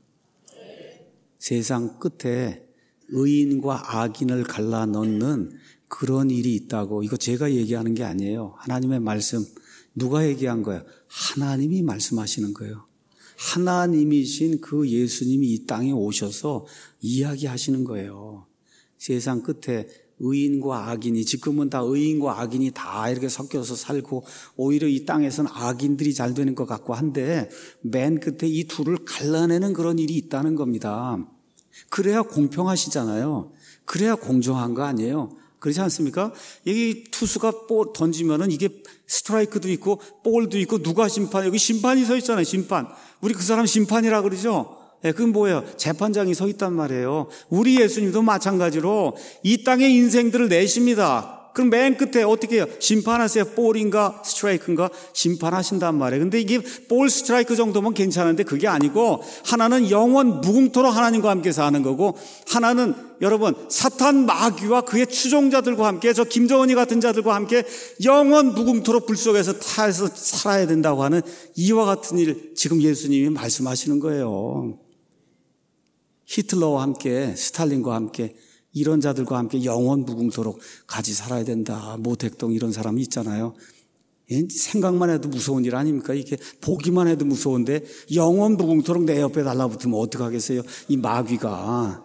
세상 끝에 의인과 악인을 갈라 넣는 그런 일이 있다고. 이거 제가 얘기하는 게 아니에요. 하나님의 말씀. 누가 얘기한 거예요? 하나님이 말씀하시는 거예요. 하나님이신 그 예수님이 이 땅에 오셔서 이야기하시는 거예요. 세상 끝에 의인과 악인이, 지금은 다 의인과 악인이 다 이렇게 섞여서 살고 오히려 이 땅에서는 악인들이 잘 되는 것 같고 한데 맨 끝에 이 둘을 갈라내는 그런 일이 있다는 겁니다. 그래야 공평하시잖아요. 그래야 공정한 거 아니에요. 그렇지 않습니까? 여기 투수가 볼 던지면은 이게 스트라이크도 있고 볼도 있고 누가 심판, 여기 심판이 서 있잖아요. 심판. 우리 그 사람 심판이라 그러죠. 예, 그건 뭐예요? 재판장이 서 있단 말이에요. 우리 예수님도 마찬가지로 이 땅의 인생들을 내십니다. 그럼 맨 끝에 어떻게 해요? 심판하세요. 볼인가 스트라이크인가 심판하신단 말이에요. 근데 이게 볼 스트라이크 정도면 괜찮은데 그게 아니고 하나는 영원 무궁토록 하나님과 함께 사는 거고 하나는 여러분 사탄 마귀와 그의 추종자들과 함께 저 김정은이 같은 자들과 함께 영원 무궁토록 불 속에서 타해서 살아야 된다고 하는 이와 같은 일 지금 예수님이 말씀하시는 거예요. 히틀러와 함께 스탈린과 함께 이런 자들과 함께 영원 무궁토록 같이 살아야 된다. 모택동 이런 사람이 있잖아요. 생각만 해도 무서운 일 아닙니까? 이게 보기만 해도 무서운데 영원 무궁토록 내 옆에 달라붙으면 어떡하겠어요? 이 마귀가.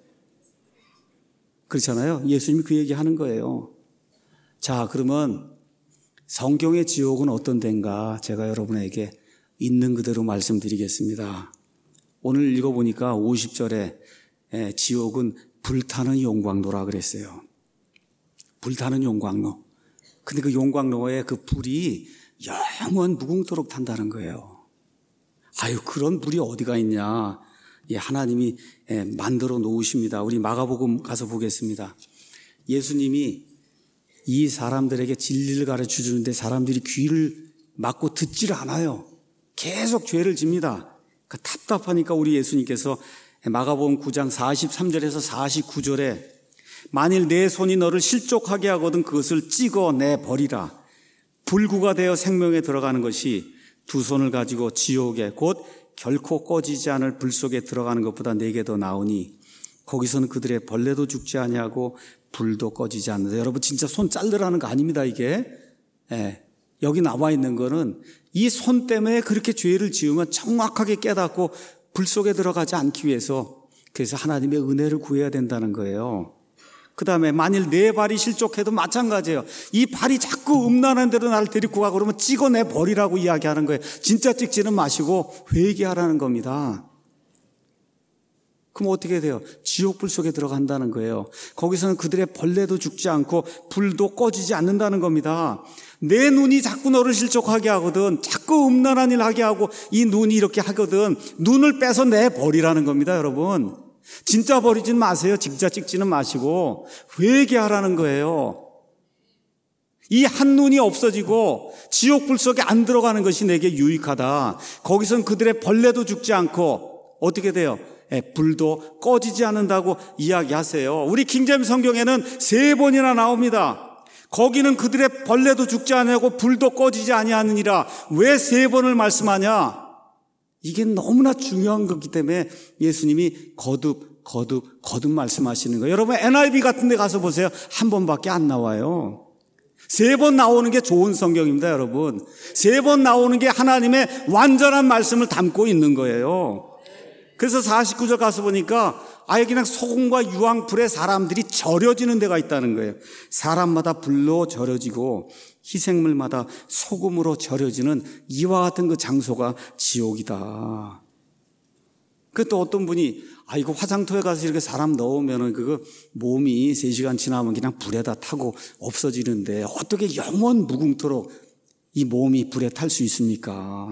그렇잖아요. 예수님이 그 얘기하는 거예요. 자, 그러면 성경의 지옥은 어떤 데인가 제가 여러분에게 있는 그대로 말씀드리겠습니다. 오늘 읽어보니까 오십 절에 지옥은 불타는 용광로라 그랬어요. 불타는 용광로. 근데 그 용광로에 그 불이 영원 무궁토록 탄다는 거예요. 아유, 그런 불이 어디가 있냐. 예, 하나님이 예, 만들어 놓으십니다. 우리 마가복음 가서 보겠습니다. 예수님이 이 사람들에게 진리를 가르쳐 주는데 사람들이 귀를 막고 듣지를 않아요. 계속 죄를 집니다. 그 답답하니까 우리 예수님께서 마가복음 구 장 사십삼 절에서 사십구 절에 만일 내 손이 너를 실족하게 하거든 그것을 찍어내 버리라. 불구가 되어 생명에 들어가는 것이 두 손을 가지고 지옥에 곧 결코 꺼지지 않을 불 속에 들어가는 것보다 내게 더 나으니 거기서는 그들의 벌레도 죽지 아니하고 불도 꺼지지 않는다. 여러분 진짜 손 자르라는 거 아닙니다 이게. 예. 여기 나와 있는 거는 이 손 때문에 그렇게 죄를 지으면 정확하게 깨닫고 불 속에 들어가지 않기 위해서 그래서 하나님의 은혜를 구해야 된다는 거예요. 그 다음에 만일 내 발이 실족해도 마찬가지예요. 이 발이 자꾸 음란한 대로 나를 데리고 가 그러면 찍어내 버리라고 이야기하는 거예요. 진짜 찍지는 마시고 회개하라는 겁니다. 그럼 어떻게 돼요? 지옥불 속에 들어간다는 거예요. 거기서는 그들의 벌레도 죽지 않고 불도 꺼지지 않는다는 겁니다. 내 눈이 자꾸 너를 실족하게 하거든. 자꾸 음란한 일 하게 하고 이 눈이 이렇게 하거든. 눈을 빼서 내버리라는 겁니다, 여러분. 진짜 버리진 마세요. 진짜 찍지는 마시고 회개하라는 거예요. 이 한눈이 없어지고 지옥불 속에 안 들어가는 것이 내게 유익하다. 거기선 그들의 벌레도 죽지 않고 어떻게 돼요? 예, 불도 꺼지지 않는다고 이야기하세요. 우리 킹제임스 성경에는 세 번이나 나옵니다. 거기는 그들의 벌레도 죽지 아니하고 불도 꺼지지 아니하느니라. 왜 세 번을 말씀하냐? 이게 너무나 중요한 거기 때문에 예수님이 거듭 거듭 거듭 말씀하시는 거예요. 여러분 엔아이브이 같은 데 가서 보세요. 한 번밖에 안 나와요. 세 번 나오는 게 좋은 성경입니다, 여러분. 세 번 나오는 게 하나님의 완전한 말씀을 담고 있는 거예요. 그래서 사십구 절 가서 보니까 아예 그냥 소금과 유황 불에 사람들이 절여지는 데가 있다는 거예요. 사람마다 불로 절여지고 희생물마다 소금으로 절여지는 이와 같은 그 장소가 지옥이다. 그 또 어떤 분이 아 이거 화장터에 가서 이렇게 사람 넣으면은 그거 몸이 세 시간 지나면 그냥 불에다 타고 없어지는데 어떻게 영원 무궁토록 이 몸이 불에 탈 수 있습니까?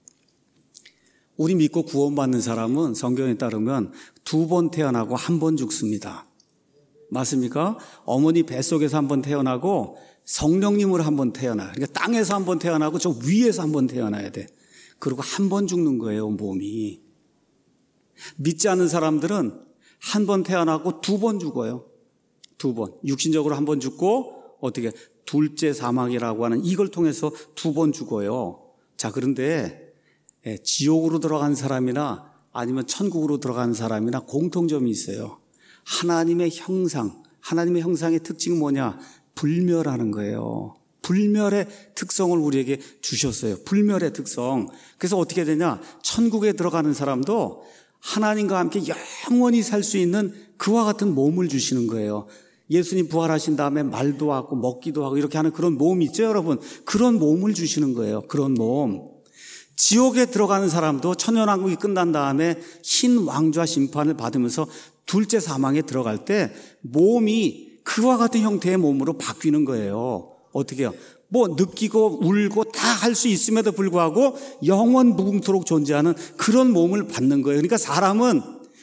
우리 믿고 구원받는 사람은 성경에 따르면 두 번 태어나고 한 번 죽습니다. 맞습니까? 어머니 뱃속에서 한 번 태어나고 성령님으로 한 번 태어나. 그러니까 땅에서 한 번 태어나고 저 위에서 한 번 태어나야 돼. 그리고 한 번 죽는 거예요, 몸이. 믿지 않는 사람들은 한 번 태어나고 두 번 죽어요. 두 번. 육신적으로 한 번 죽고 어떻게 둘째 사망이라고 하는 이걸 통해서 두 번 죽어요. 자, 그런데 지옥으로 들어간 사람이나 아니면 천국으로 들어간 사람이나 공통점이 있어요. 하나님의 형상, 하나님의 형상의 특징이 뭐냐? 불멸하는 거예요. 불멸의 특성을 우리에게 주셨어요. 불멸의 특성. 그래서 어떻게 되냐? 천국에 들어가는 사람도 하나님과 함께 영원히 살 수 있는 그와 같은 몸을 주시는 거예요. 예수님 부활하신 다음에 말도 하고 먹기도 하고 이렇게 하는 그런 몸이 있죠, 여러분. 그런 몸을 주시는 거예요. 그런 몸. 지옥에 들어가는 사람도 천년왕국이 끝난 다음에 흰 왕좌 심판을 받으면서 둘째 사망에 들어갈 때 몸이 그와 같은 형태의 몸으로 바뀌는 거예요. 어떻게 해요? 뭐 느끼고 울고 다 할 수 있음에도 불구하고 영원 무궁토록 존재하는 그런 몸을 받는 거예요. 그러니까 사람은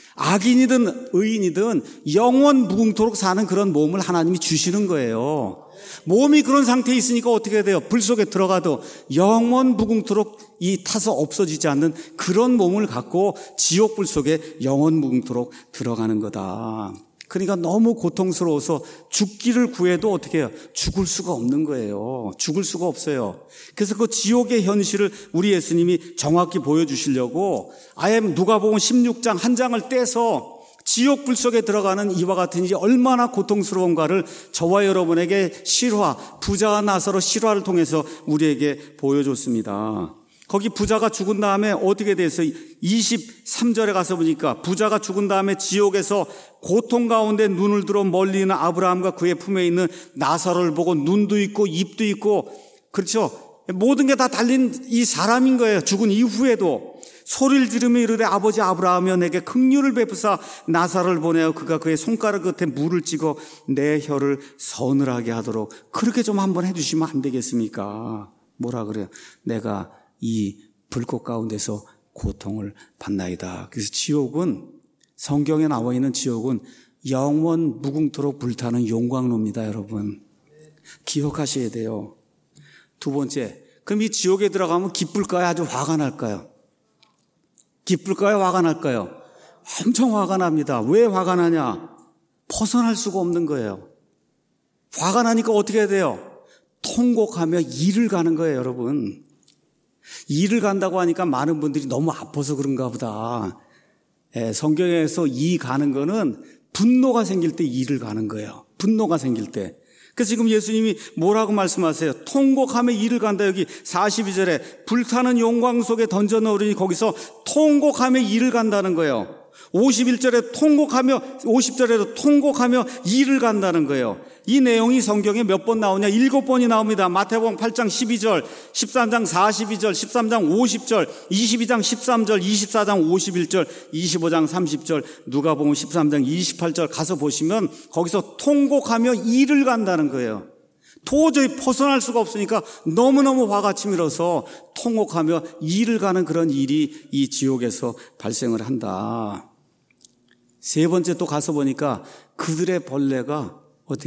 악인이든 의인이든 영원 무궁토록 사는 그런 몸을 하나님이 주시는 거예요. 몸이 그런 상태에 있으니까 어떻게 돼요? 불 속에 들어가도 영원 무궁토록 이 타서 없어지지 않는 그런 몸을 갖고 지옥불 속에 영원 무궁토록 들어가는 거다. 그러니까 너무 고통스러워서 죽기를 구해도 어떻게 해요? 죽을 수가 없는 거예요. 죽을 수가 없어요. 그래서 그 지옥의 현실을 우리 예수님이 정확히 보여주시려고 아예 누가복음 십육 장 한 장을 떼서 지옥불 속에 들어가는 이와 같은 일이 얼마나 고통스러운가를 저와 여러분에게 실화, 부자와 나사로 실화를 통해서 우리에게 보여줬습니다. 거기 부자가 죽은 다음에 어떻게 됐어요? 이십삼 절에 가서 보니까 부자가 죽은 다음에 지옥에서 고통 가운데 눈을 들어 멀리 있는 아브라함과 그의 품에 있는 나사로를 보고 눈도 있고 입도 있고 그렇죠? 모든 게 다 달린 이 사람인 거예요. 죽은 이후에도 소리를 지르며 이르되 아버지 아브라함이여 내게 긍휼을 베푸사 나사로를 보내어 그가 그의 손가락 끝에 물을 찍어 내 혀를 서늘하게 하도록 그렇게 좀 한번 해주시면 안 되겠습니까? 뭐라 그래요? 내가 이 불꽃 가운데서 고통을 받나이다. 그래서 지옥은 성경에 나와 있는 지옥은 영원 무궁토록 불타는 용광로입니다, 여러분. 기억하셔야 돼요. 두 번째, 그럼 이 지옥에 들어가면 기쁠까요? 아주 화가 날까요? 기쁠까요? 화가 날까요? 엄청 화가 납니다. 왜 화가 나냐? 벗어날 수가 없는 거예요. 화가 나니까 어떻게 해야 돼요? 통곡하며 일을 가는 거예요, 여러분. 일을 간다고 하니까 많은 분들이 너무 아파서 그런가 보다. 예, 성경에서 이 가는 거는 분노가 생길 때 일을 가는 거예요. 분노가 생길 때. 그래서 지금 예수님이 뭐라고 말씀하세요? 통곡하며 일을 간다. 여기 사십이 절에 불타는 용광 속에 던져 넣으니 거기서 통곡하며 일을 간다는 거예요. 오십일 절에 통곡하며 오십 절에도 통곡하며 일을 간다는 거예요. 이 내용이 성경에 몇 번 나오냐? 일곱 번이 나옵니다. 마태복음 팔 장 십이 절, 십삼 장 사십이 절, 십삼 장 오십 절, 이십이 장 십삼 절, 이십사 장 오십일 절, 이십오 장 삼십 절, 누가복음 십삼 장 이십팔 절 가서 보시면 거기서 통곡하며 일을 간다는 거예요. 도저히 벗어날 수가 없으니까 너무너무 화가 치밀어서 통곡하며 일을 가는 그런 일이 이 지옥에서 발생을 한다. 세 번째 또 가서 보니까 그들의 벌레가 어떻게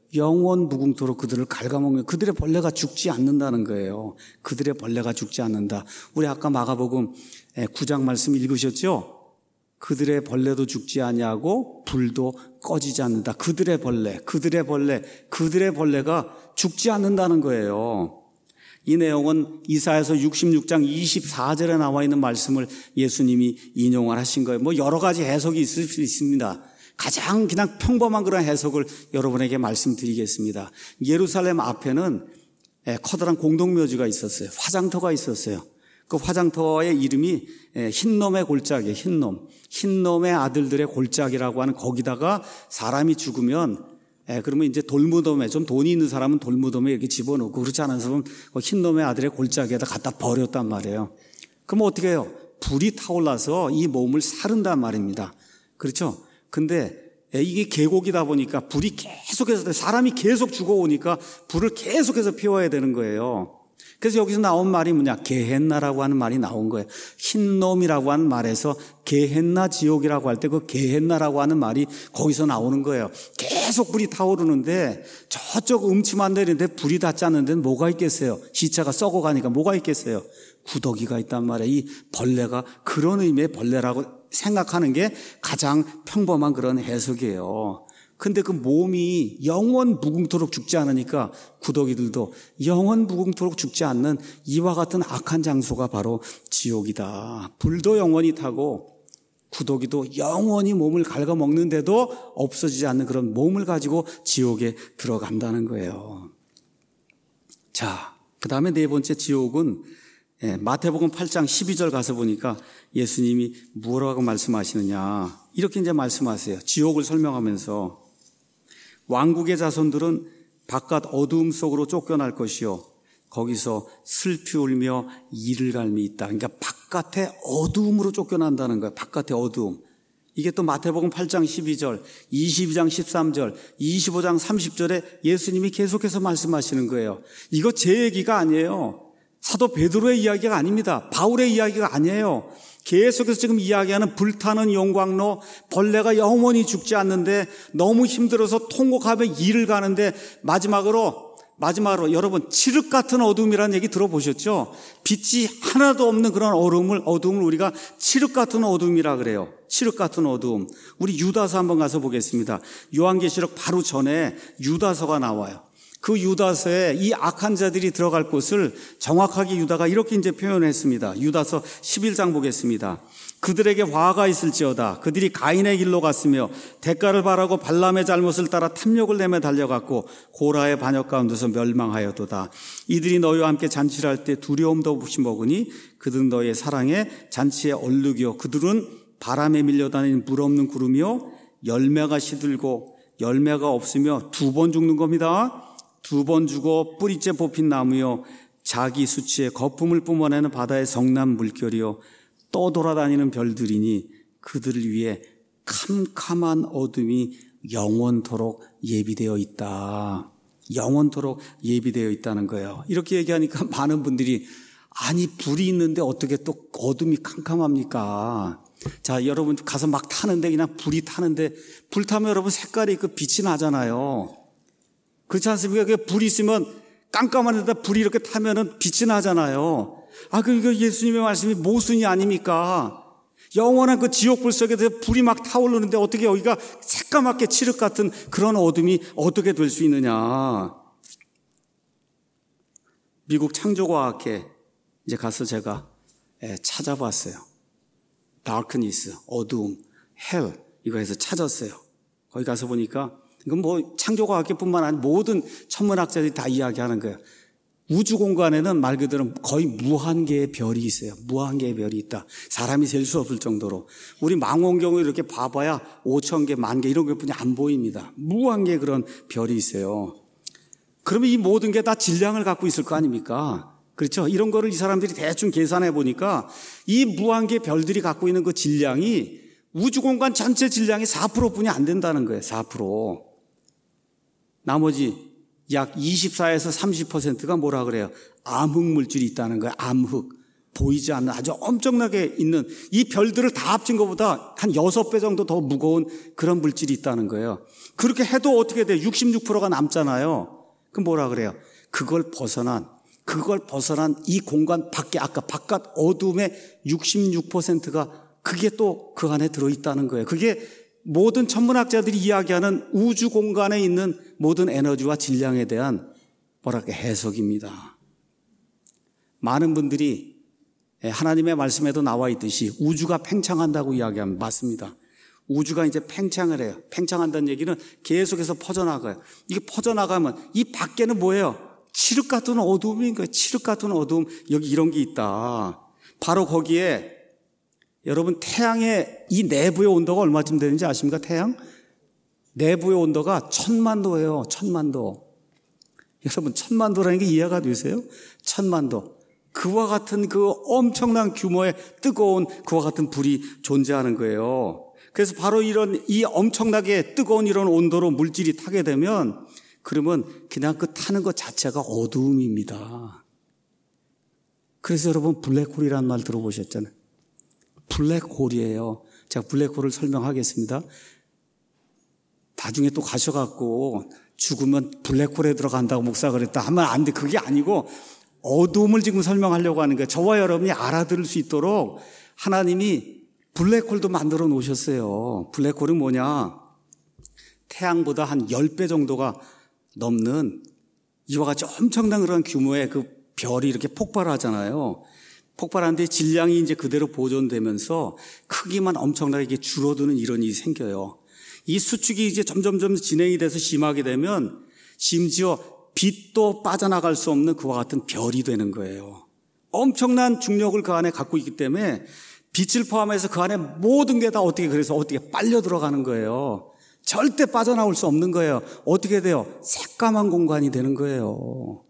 영원 무궁토록 그들을 갉아먹는, 그들의 벌레가 죽지 않는다는 거예요. 그들의 벌레가 죽지 않는다. 우리 아까 마가복음 구 장 말씀 읽으셨죠? 그들의 벌레도 죽지 아니하고 불도 꺼지지 않는다. 그들의 벌레, 그들의 벌레, 그들의 벌레가 죽지 않는다는 거예요. 이 내용은 이사야서 육십육 장 이십사 절에 나와 있는 말씀을 예수님이 인용을 하신 거예요. 뭐 여러 가지 해석이 있을 수 있습니다. 가장 그냥 평범한 그런 해석을 여러분에게 말씀드리겠습니다. 예루살렘 앞에는 커다란 공동묘지가 있었어요. 화장터가 있었어요. 그 화장터의 이름이 흰놈의 골짜기예요. 흰놈. 흰놈의 아들들의 골짜기라고 하는, 거기다가 사람이 죽으면 그러면 이제 돌무덤에, 좀 돈이 있는 사람은 돌무덤에 이렇게 집어넣고, 그렇지 않은 사람은 흰놈의 아들의 골짜기에다 갖다 버렸단 말이에요. 그럼 어떻게 해요? 불이 타올라서 이 몸을 사른단 말입니다. 그렇죠? 근데 이게 계곡이다 보니까 불이 계속해서, 사람이 계속 죽어오니까 불을 계속해서 피워야 되는 거예요. 그래서 여기서 나온 말이 뭐냐? 게헨나라고 하는 말이 나온 거예요. 흰놈이라고 하는 말에서 게헨나 지옥이라고 할 때 그 게헨나라고 하는 말이 거기서 나오는 거예요. 계속 불이 타오르는데 저쪽 음침한 데인데 불이 닿지 않는 데는 뭐가 있겠어요? 시체가 썩어가니까 뭐가 있겠어요? 구더기가 있단 말이에요. 이 벌레가 그런 의미의 벌레라고 생각하는 게 가장 평범한 그런 해석이에요. 근데 그 몸이 영원 무궁토록 죽지 않으니까 구더기들도 영원 무궁토록 죽지 않는 이와 같은 악한 장소가 바로 지옥이다. 불도 영원히 타고 구더기도 영원히 몸을 갉아먹는데도 없어지지 않는 그런 몸을 가지고 지옥에 들어간다는 거예요. 자, 그 다음에 네 번째 지옥은 마태복음 팔 장 십이 절 가서 보니까 예수님이 뭐라고 말씀하시느냐, 이렇게 이제 말씀하세요. 지옥을 설명하면서 왕국의 자손들은 바깥 어두움 속으로 쫓겨날 것이요 거기서 슬피 울며 이를 갈미 있다. 그러니까 바깥에 어두움으로 쫓겨난다는 거예요. 바깥에 어두움. 이게 또 마태복음 팔 장 십이 절, 이십이 장 십삼 절, 이십오 장 삼십 절에 예수님이 계속해서 말씀하시는 거예요. 이거 제 얘기가 아니에요. 사도 베드로의 이야기가 아닙니다. 바울의 이야기가 아니에요. 계속해서 지금 이야기하는 불타는 용광로, 벌레가 영원히 죽지 않는데 너무 힘들어서 통곡하며 이를 가는데 마지막으로 마지막으로 여러분 칠흑 같은 어둠이라는 얘기 들어보셨죠? 빛이 하나도 없는 그런 어둠을 어둠을 우리가 칠흑 같은 어둠이라 그래요. 칠흑 같은 어둠. 우리 유다서 한번 가서 보겠습니다. 요한계시록 바로 전에 유다서가 나와요. 그 유다서에 이 악한 자들이 들어갈 곳을 정확하게 유다가 이렇게 이제 표현했습니다. 유다서 십일 장 보겠습니다. 그들에게 화가 있을지어다. 그들이 가인의 길로 갔으며 대가를 바라고 발람의 잘못을 따라 탐욕을 내며 달려갔고 고라의 반역 가운데서 멸망하였도다. 이들이 너희와 함께 잔치를 할 때 두려움도 없이 먹으니 그들은 너희의 사랑에 잔치에 얼룩이요 그들은 바람에 밀려다니는 물 없는 구름이요 열매가 시들고 열매가 없으며 두 번 죽는 겁니다. 두 번 죽어 뿌리째 뽑힌 나무요 자기 수치에 거품을 뿜어내는 바다의 성난 물결이요 떠돌아다니는 별들이니 그들을 위해 캄캄한 어둠이 영원토록 예비되어 있다. 영원토록 예비되어 있다는 거예요. 이렇게 얘기하니까 많은 분들이 아니 불이 있는데 어떻게 또 어둠이 캄캄합니까? 자, 여러분 가서 막 타는데 그냥 불이 타는데 불 타면 여러분 색깔이 그 빛이 나잖아요. 그렇지 않습니까? 그 불이 있으면 깜깜한 데다 불이 이렇게 타면은 빛이 나잖아요. 아, 그러니까 예수님의 말씀이 모순이 아닙니까? 영원한 그 지옥불 속에서 불이 막 타오르는데 어떻게 여기가 새까맣게 칠흑 같은 그런 어둠이 어떻게 될 수 있느냐. 미국 창조과학회 이제 가서 제가 찾아봤어요. darkness, 어두움, hell 이거 해서 찾았어요. 거기 가서 보니까 이건 뭐 창조과학계뿐만 아니라 모든 천문학자들이 다 이야기하는 거예요. 우주 공간에는 말 그대로 거의 무한개의 별이 있어요. 무한개의 별이 있다. 사람이 셀 수 없을 정도로. 우리 망원경을 이렇게 봐봐야 오천 개, 만 개 이런 것뿐이 안 보입니다. 무한개의 그런 별이 있어요. 그러면 이 모든 게 다 질량을 갖고 있을 거 아닙니까? 그렇죠? 이런 거를 이 사람들이 대충 계산해 보니까 이 무한개의 별들이 갖고 있는 그 질량이 우주 공간 전체 질량이 사 퍼센트뿐이 안 된다는 거예요. 사 퍼센트. 나머지 약 이십사에서 삼십 퍼센트가 뭐라 그래요? 암흑 물질이 있다는 거예요. 암흑. 보이지 않는 아주 엄청나게 있는 이 별들을 다 합친 것보다 한 여섯 배 정도 더 무거운 그런 물질이 있다는 거예요. 그렇게 해도 어떻게 돼요? 육십육 퍼센트가 남잖아요. 그럼 뭐라 그래요? 그걸 벗어난 그걸 벗어난 이 공간 밖에 아까 바깥 어둠의 육십육 퍼센트가 그게 또 그 안에 들어있다는 거예요. 그게 모든 천문학자들이 이야기하는 우주 공간에 있는 모든 에너지와 질량에 대한 뭐랄까 해석입니다. 많은 분들이 하나님의 말씀에도 나와 있듯이 우주가 팽창한다고 이야기하면 맞습니다. 우주가 이제 팽창을 해요. 팽창한다는 얘기는 계속해서 퍼져나가요. 이게 퍼져나가면 이 밖에는 뭐예요? 칠흑 같은 어두움인 거예요. 칠흑 같은 어두움. 여기 이런 게 있다. 바로 거기에 여러분 태양의 이 내부의 온도가 얼마쯤 되는지 아십니까? 태양? 내부의 온도가 천만 도예요. 천만 도. 여러분 천만 도라는 게 이해가 되세요? 천만 도. 그와 같은 그 엄청난 규모의 뜨거운 그와 같은 불이 존재하는 거예요. 그래서 바로 이런 이 엄청나게 뜨거운 이런 온도로 물질이 타게 되면 그러면 그냥 그 타는 것 자체가 어두움입니다. 그래서 여러분 블랙홀이라는 말 들어보셨잖아요. 블랙홀이에요. 제가 블랙홀을 설명하겠습니다. 나중에 또 가셔갖고 죽으면 블랙홀에 들어간다고 목사가 그랬다 하면 안 돼. 그게 아니고 어두움을 지금 설명하려고 하는 거예요. 저와 여러분이 알아들을 수 있도록 하나님이 블랙홀도 만들어 놓으셨어요. 블랙홀은 뭐냐? 태양보다 한 십 배 정도가 넘는 이와 같이 엄청난 그런 규모의 그 별이 이렇게 폭발하잖아요. 폭발하는데 질량이 이제 그대로 보존되면서 크기만 엄청나게 이게 줄어드는 이런 일이 생겨요. 이 수축이 이제 점점점 진행이 돼서 심하게 되면 심지어 빛도 빠져나갈 수 없는 그와 같은 별이 되는 거예요. 엄청난 중력을 그 안에 갖고 있기 때문에 빛을 포함해서 그 안에 모든 게 다 어떻게 그래서 어떻게 빨려 들어가는 거예요. 절대 빠져나올 수 없는 거예요. 어떻게 돼요? 새까만 공간이 되는 거예요.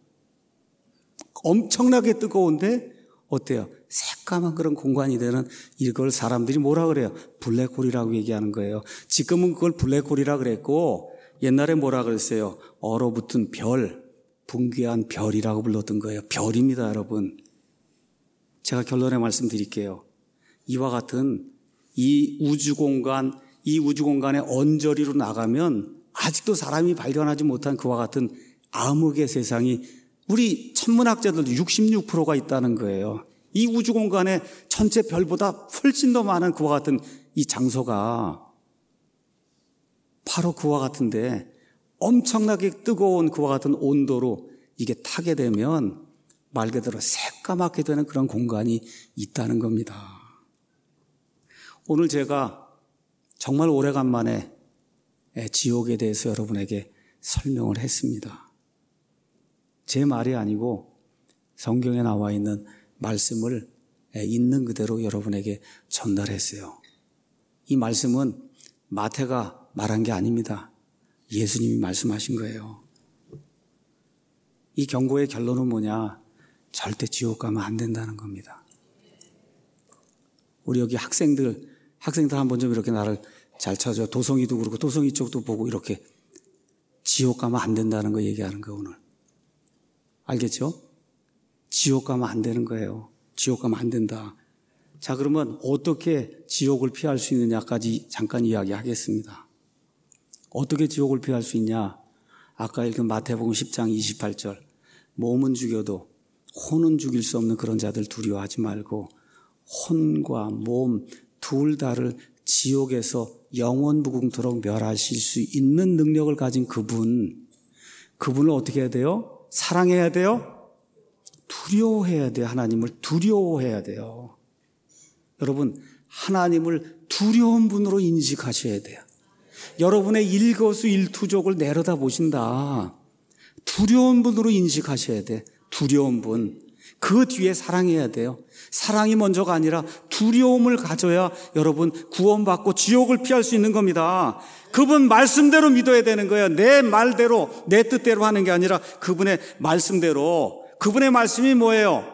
엄청나게 뜨거운데 어때요? 새까만 그런 공간이 되는 이걸 사람들이 뭐라 그래요? 블랙홀이라고 얘기하는 거예요. 지금은 그걸 블랙홀이라 그랬고 옛날에 뭐라 그랬어요? 얼어붙은 별, 붕괴한 별이라고 불렀던 거예요. 별입니다, 여러분. 제가 결론에 말씀드릴게요. 이와 같은 이 우주 공간, 이 우주 공간의 언저리로 나가면 아직도 사람이 발견하지 못한 그와 같은 암흑의 세상이 우리 천문학자들도 육십육 퍼센트가 있다는 거예요. 이 우주 공간에 전체 별보다 훨씬 더 많은 그와 같은 이 장소가 바로 그와 같은데 엄청나게 뜨거운 그와 같은 온도로 이게 타게 되면 말 그대로 새까맣게 되는 그런 공간이 있다는 겁니다. 오늘 제가 정말 오래간만에 지옥에 대해서 여러분에게 설명을 했습니다. 제 말이 아니고 성경에 나와 있는 말씀을 있는 그대로 여러분에게 전달했어요. 이 말씀은 마태가 말한 게 아닙니다. 예수님이 말씀하신 거예요. 이 경고의 결론은 뭐냐? 절대 지옥 가면 안 된다는 겁니다. 우리 여기 학생들, 학생들 한번 좀 이렇게 나를 잘 찾아요. 도성이도 그렇고 도성이 쪽도 보고 이렇게 지옥 가면 안 된다는 거 얘기하는 거예요, 오늘. 알겠죠? 지옥 가면 안 되는 거예요. 지옥 가면 안 된다. 자, 그러면 어떻게 지옥을 피할 수 있느냐까지 잠깐 이야기하겠습니다. 어떻게 지옥을 피할 수 있냐? 아까 읽은 마태복음 십 장 이십팔 절. 몸은 죽여도 혼은 죽일 수 없는 그런 자들 두려워하지 말고 혼과 몸 둘 다를 지옥에서 영원 무궁토록 멸하실 수 있는 능력을 가진 그분, 그분을 어떻게 해야 돼요? 사랑해야 돼요? 두려워해야 돼요. 하나님을 두려워해야 돼요. 여러분, 하나님을 두려운 분으로 인식하셔야 돼요. 여러분의 일거수일투족을 내려다 보신다. 두려운 분으로 인식하셔야 돼. 두려운 분. 그 뒤에 사랑해야 돼요. 사랑이 먼저가 아니라 두려움을 가져야 여러분 구원받고 지옥을 피할 수 있는 겁니다. 그분 말씀대로 믿어야 되는 거예요. 내 말대로, 내 뜻대로 하는 게 아니라 그분의 말씀대로. 그분의 말씀이 뭐예요?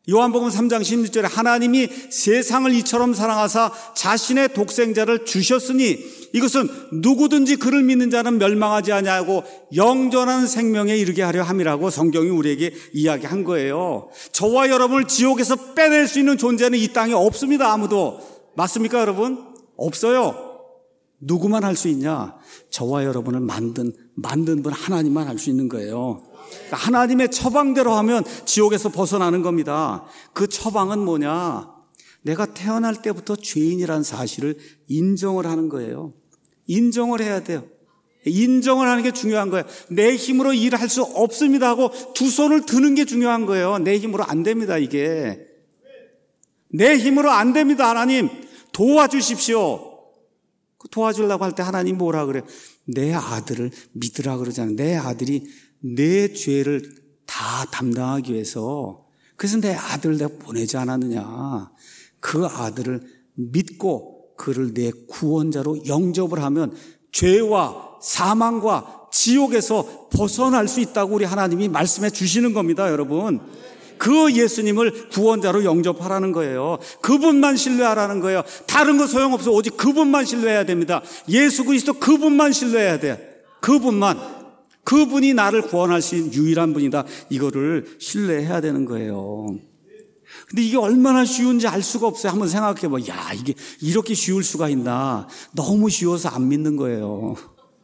요한복음 삼 장 십육 절에 하나님이 세상을 이처럼 사랑하사 자신의 독생자를 주셨으니 이것은 누구든지 그를 믿는 자는 멸망하지 아니하고 영존한 생명에 이르게 하려 함이라고 성경이 우리에게 이야기한 거예요. 저와 여러분을 지옥에서 빼낼 수 있는 존재는 이 땅에 없습니다. 아무도. 맞습니까, 여러분? 없어요. 누구만 할 수 있냐? 저와 여러분을 만든 만든 분 하나님만 할 수 있는 거예요. 그러니까 하나님의 처방대로 하면 지옥에서 벗어나는 겁니다. 그 처방은 뭐냐? 내가 태어날 때부터 죄인이라는 사실을 인정을 하는 거예요. 인정을 해야 돼요. 인정을 하는 게 중요한 거예요. 내 힘으로 일할 수 없습니다 하고 두 손을 드는 게 중요한 거예요. 내 힘으로 안 됩니다, 이게. 내 힘으로 안 됩니다, 하나님. 도와주십시오. 도와주려고 할 때 하나님 뭐라 그래요? 내 아들을 믿으라 그러잖아요. 내 아들이 내 죄를 다 담당하기 위해서, 그래서 내 아들을 내가 보내지 않았느냐. 그 아들을 믿고 그를 내 구원자로 영접을 하면 죄와 사망과 지옥에서 벗어날 수 있다고 우리 하나님이 말씀해 주시는 겁니다, 여러분. 그 예수님을 구원자로 영접하라는 거예요. 그분만 신뢰하라는 거예요. 다른 거 소용없어. 오직 그분만 신뢰해야 됩니다. 예수 그리스도 그분만 신뢰해야 돼요. 그분만. 그분이 나를 구원하신 유일한 분이다. 이거를 신뢰해야 되는 거예요. 근데 이게 얼마나 쉬운지 알 수가 없어요. 한번 생각해 봐. 야, 이게 이렇게 쉬울 수가 있나. 너무 쉬워서 안 믿는 거예요.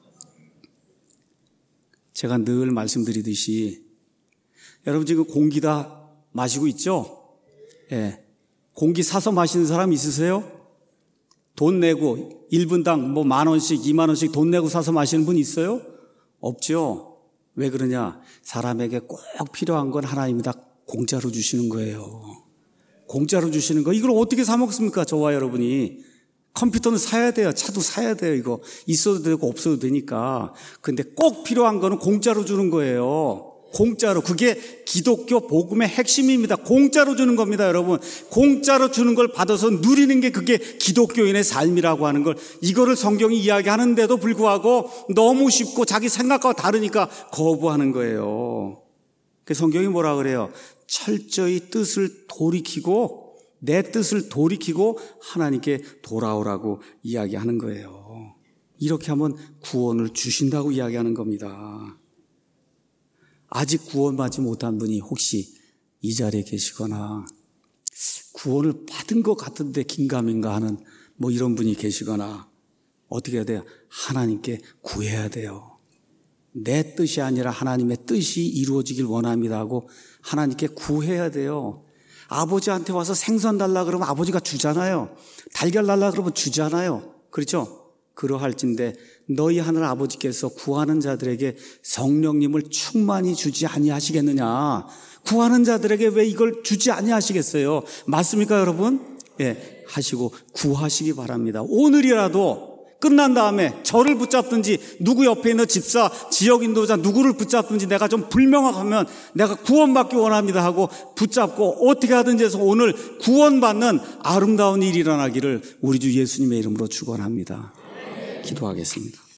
제가 늘 말씀드리듯이 여러분 지금 공기 다 마시고 있죠? 예. 공기 사서 마시는 사람 있으세요? 돈 내고 일 분당 뭐 만 원씩, 이만 원씩 돈 내고 사서 마시는 분 있어요? 없죠. 왜 그러냐? 사람에게 꼭 필요한 건 하나님이 다 공짜로 주시는 거예요. 공짜로 주시는 거. 이걸 어떻게 사 먹습니까? 저와 여러분이. 컴퓨터는 사야 돼요. 차도 사야 돼요. 이거 있어도 되고 없어도 되니까. 근데 꼭 필요한 거는 공짜로 주는 거예요. 공짜로. 그게 기독교 복음의 핵심입니다. 공짜로 주는 겁니다, 여러분. 공짜로 주는 걸 받아서 누리는 게 그게 기독교인의 삶이라고 하는 걸, 이거를 성경이 이야기하는데도 불구하고 너무 쉽고 자기 생각과 다르니까 거부하는 거예요. 그 성경이 뭐라 그래요? 철저히 뜻을 돌이키고, 내 뜻을 돌이키고 하나님께 돌아오라고 이야기하는 거예요. 이렇게 하면 구원을 주신다고 이야기하는 겁니다. 아직 구원받지 못한 분이 혹시 이 자리에 계시거나 구원을 받은 것 같은데 긴가민가 하는 뭐 이런 분이 계시거나 어떻게 해야 돼요? 하나님께 구해야 돼요. 내 뜻이 아니라 하나님의 뜻이 이루어지길 원합니다 하고 하나님께 구해야 돼요. 아버지한테 와서 생선 달라 그러면 아버지가 주잖아요. 달걀 달라 그러면 주잖아요. 그렇죠? 그러할진대 너희 하늘 아버지께서 구하는 자들에게 성령님을 충만히 주지 아니하시겠느냐. 구하는 자들에게 왜 이걸 주지 아니하시겠어요? 맞습니까, 여러분? 예, 하시고 구하시기 바랍니다. 오늘이라도 끝난 다음에 저를 붙잡든지 누구 옆에 있는 집사, 지역 인도자 누구를 붙잡든지 내가 좀 불명확하면 내가 구원받기 원합니다 하고 붙잡고 어떻게 하든지 해서 오늘 구원받는 아름다운 일이 일어나기를 우리 주 예수님의 이름으로 축원합니다. 기도하겠습니다.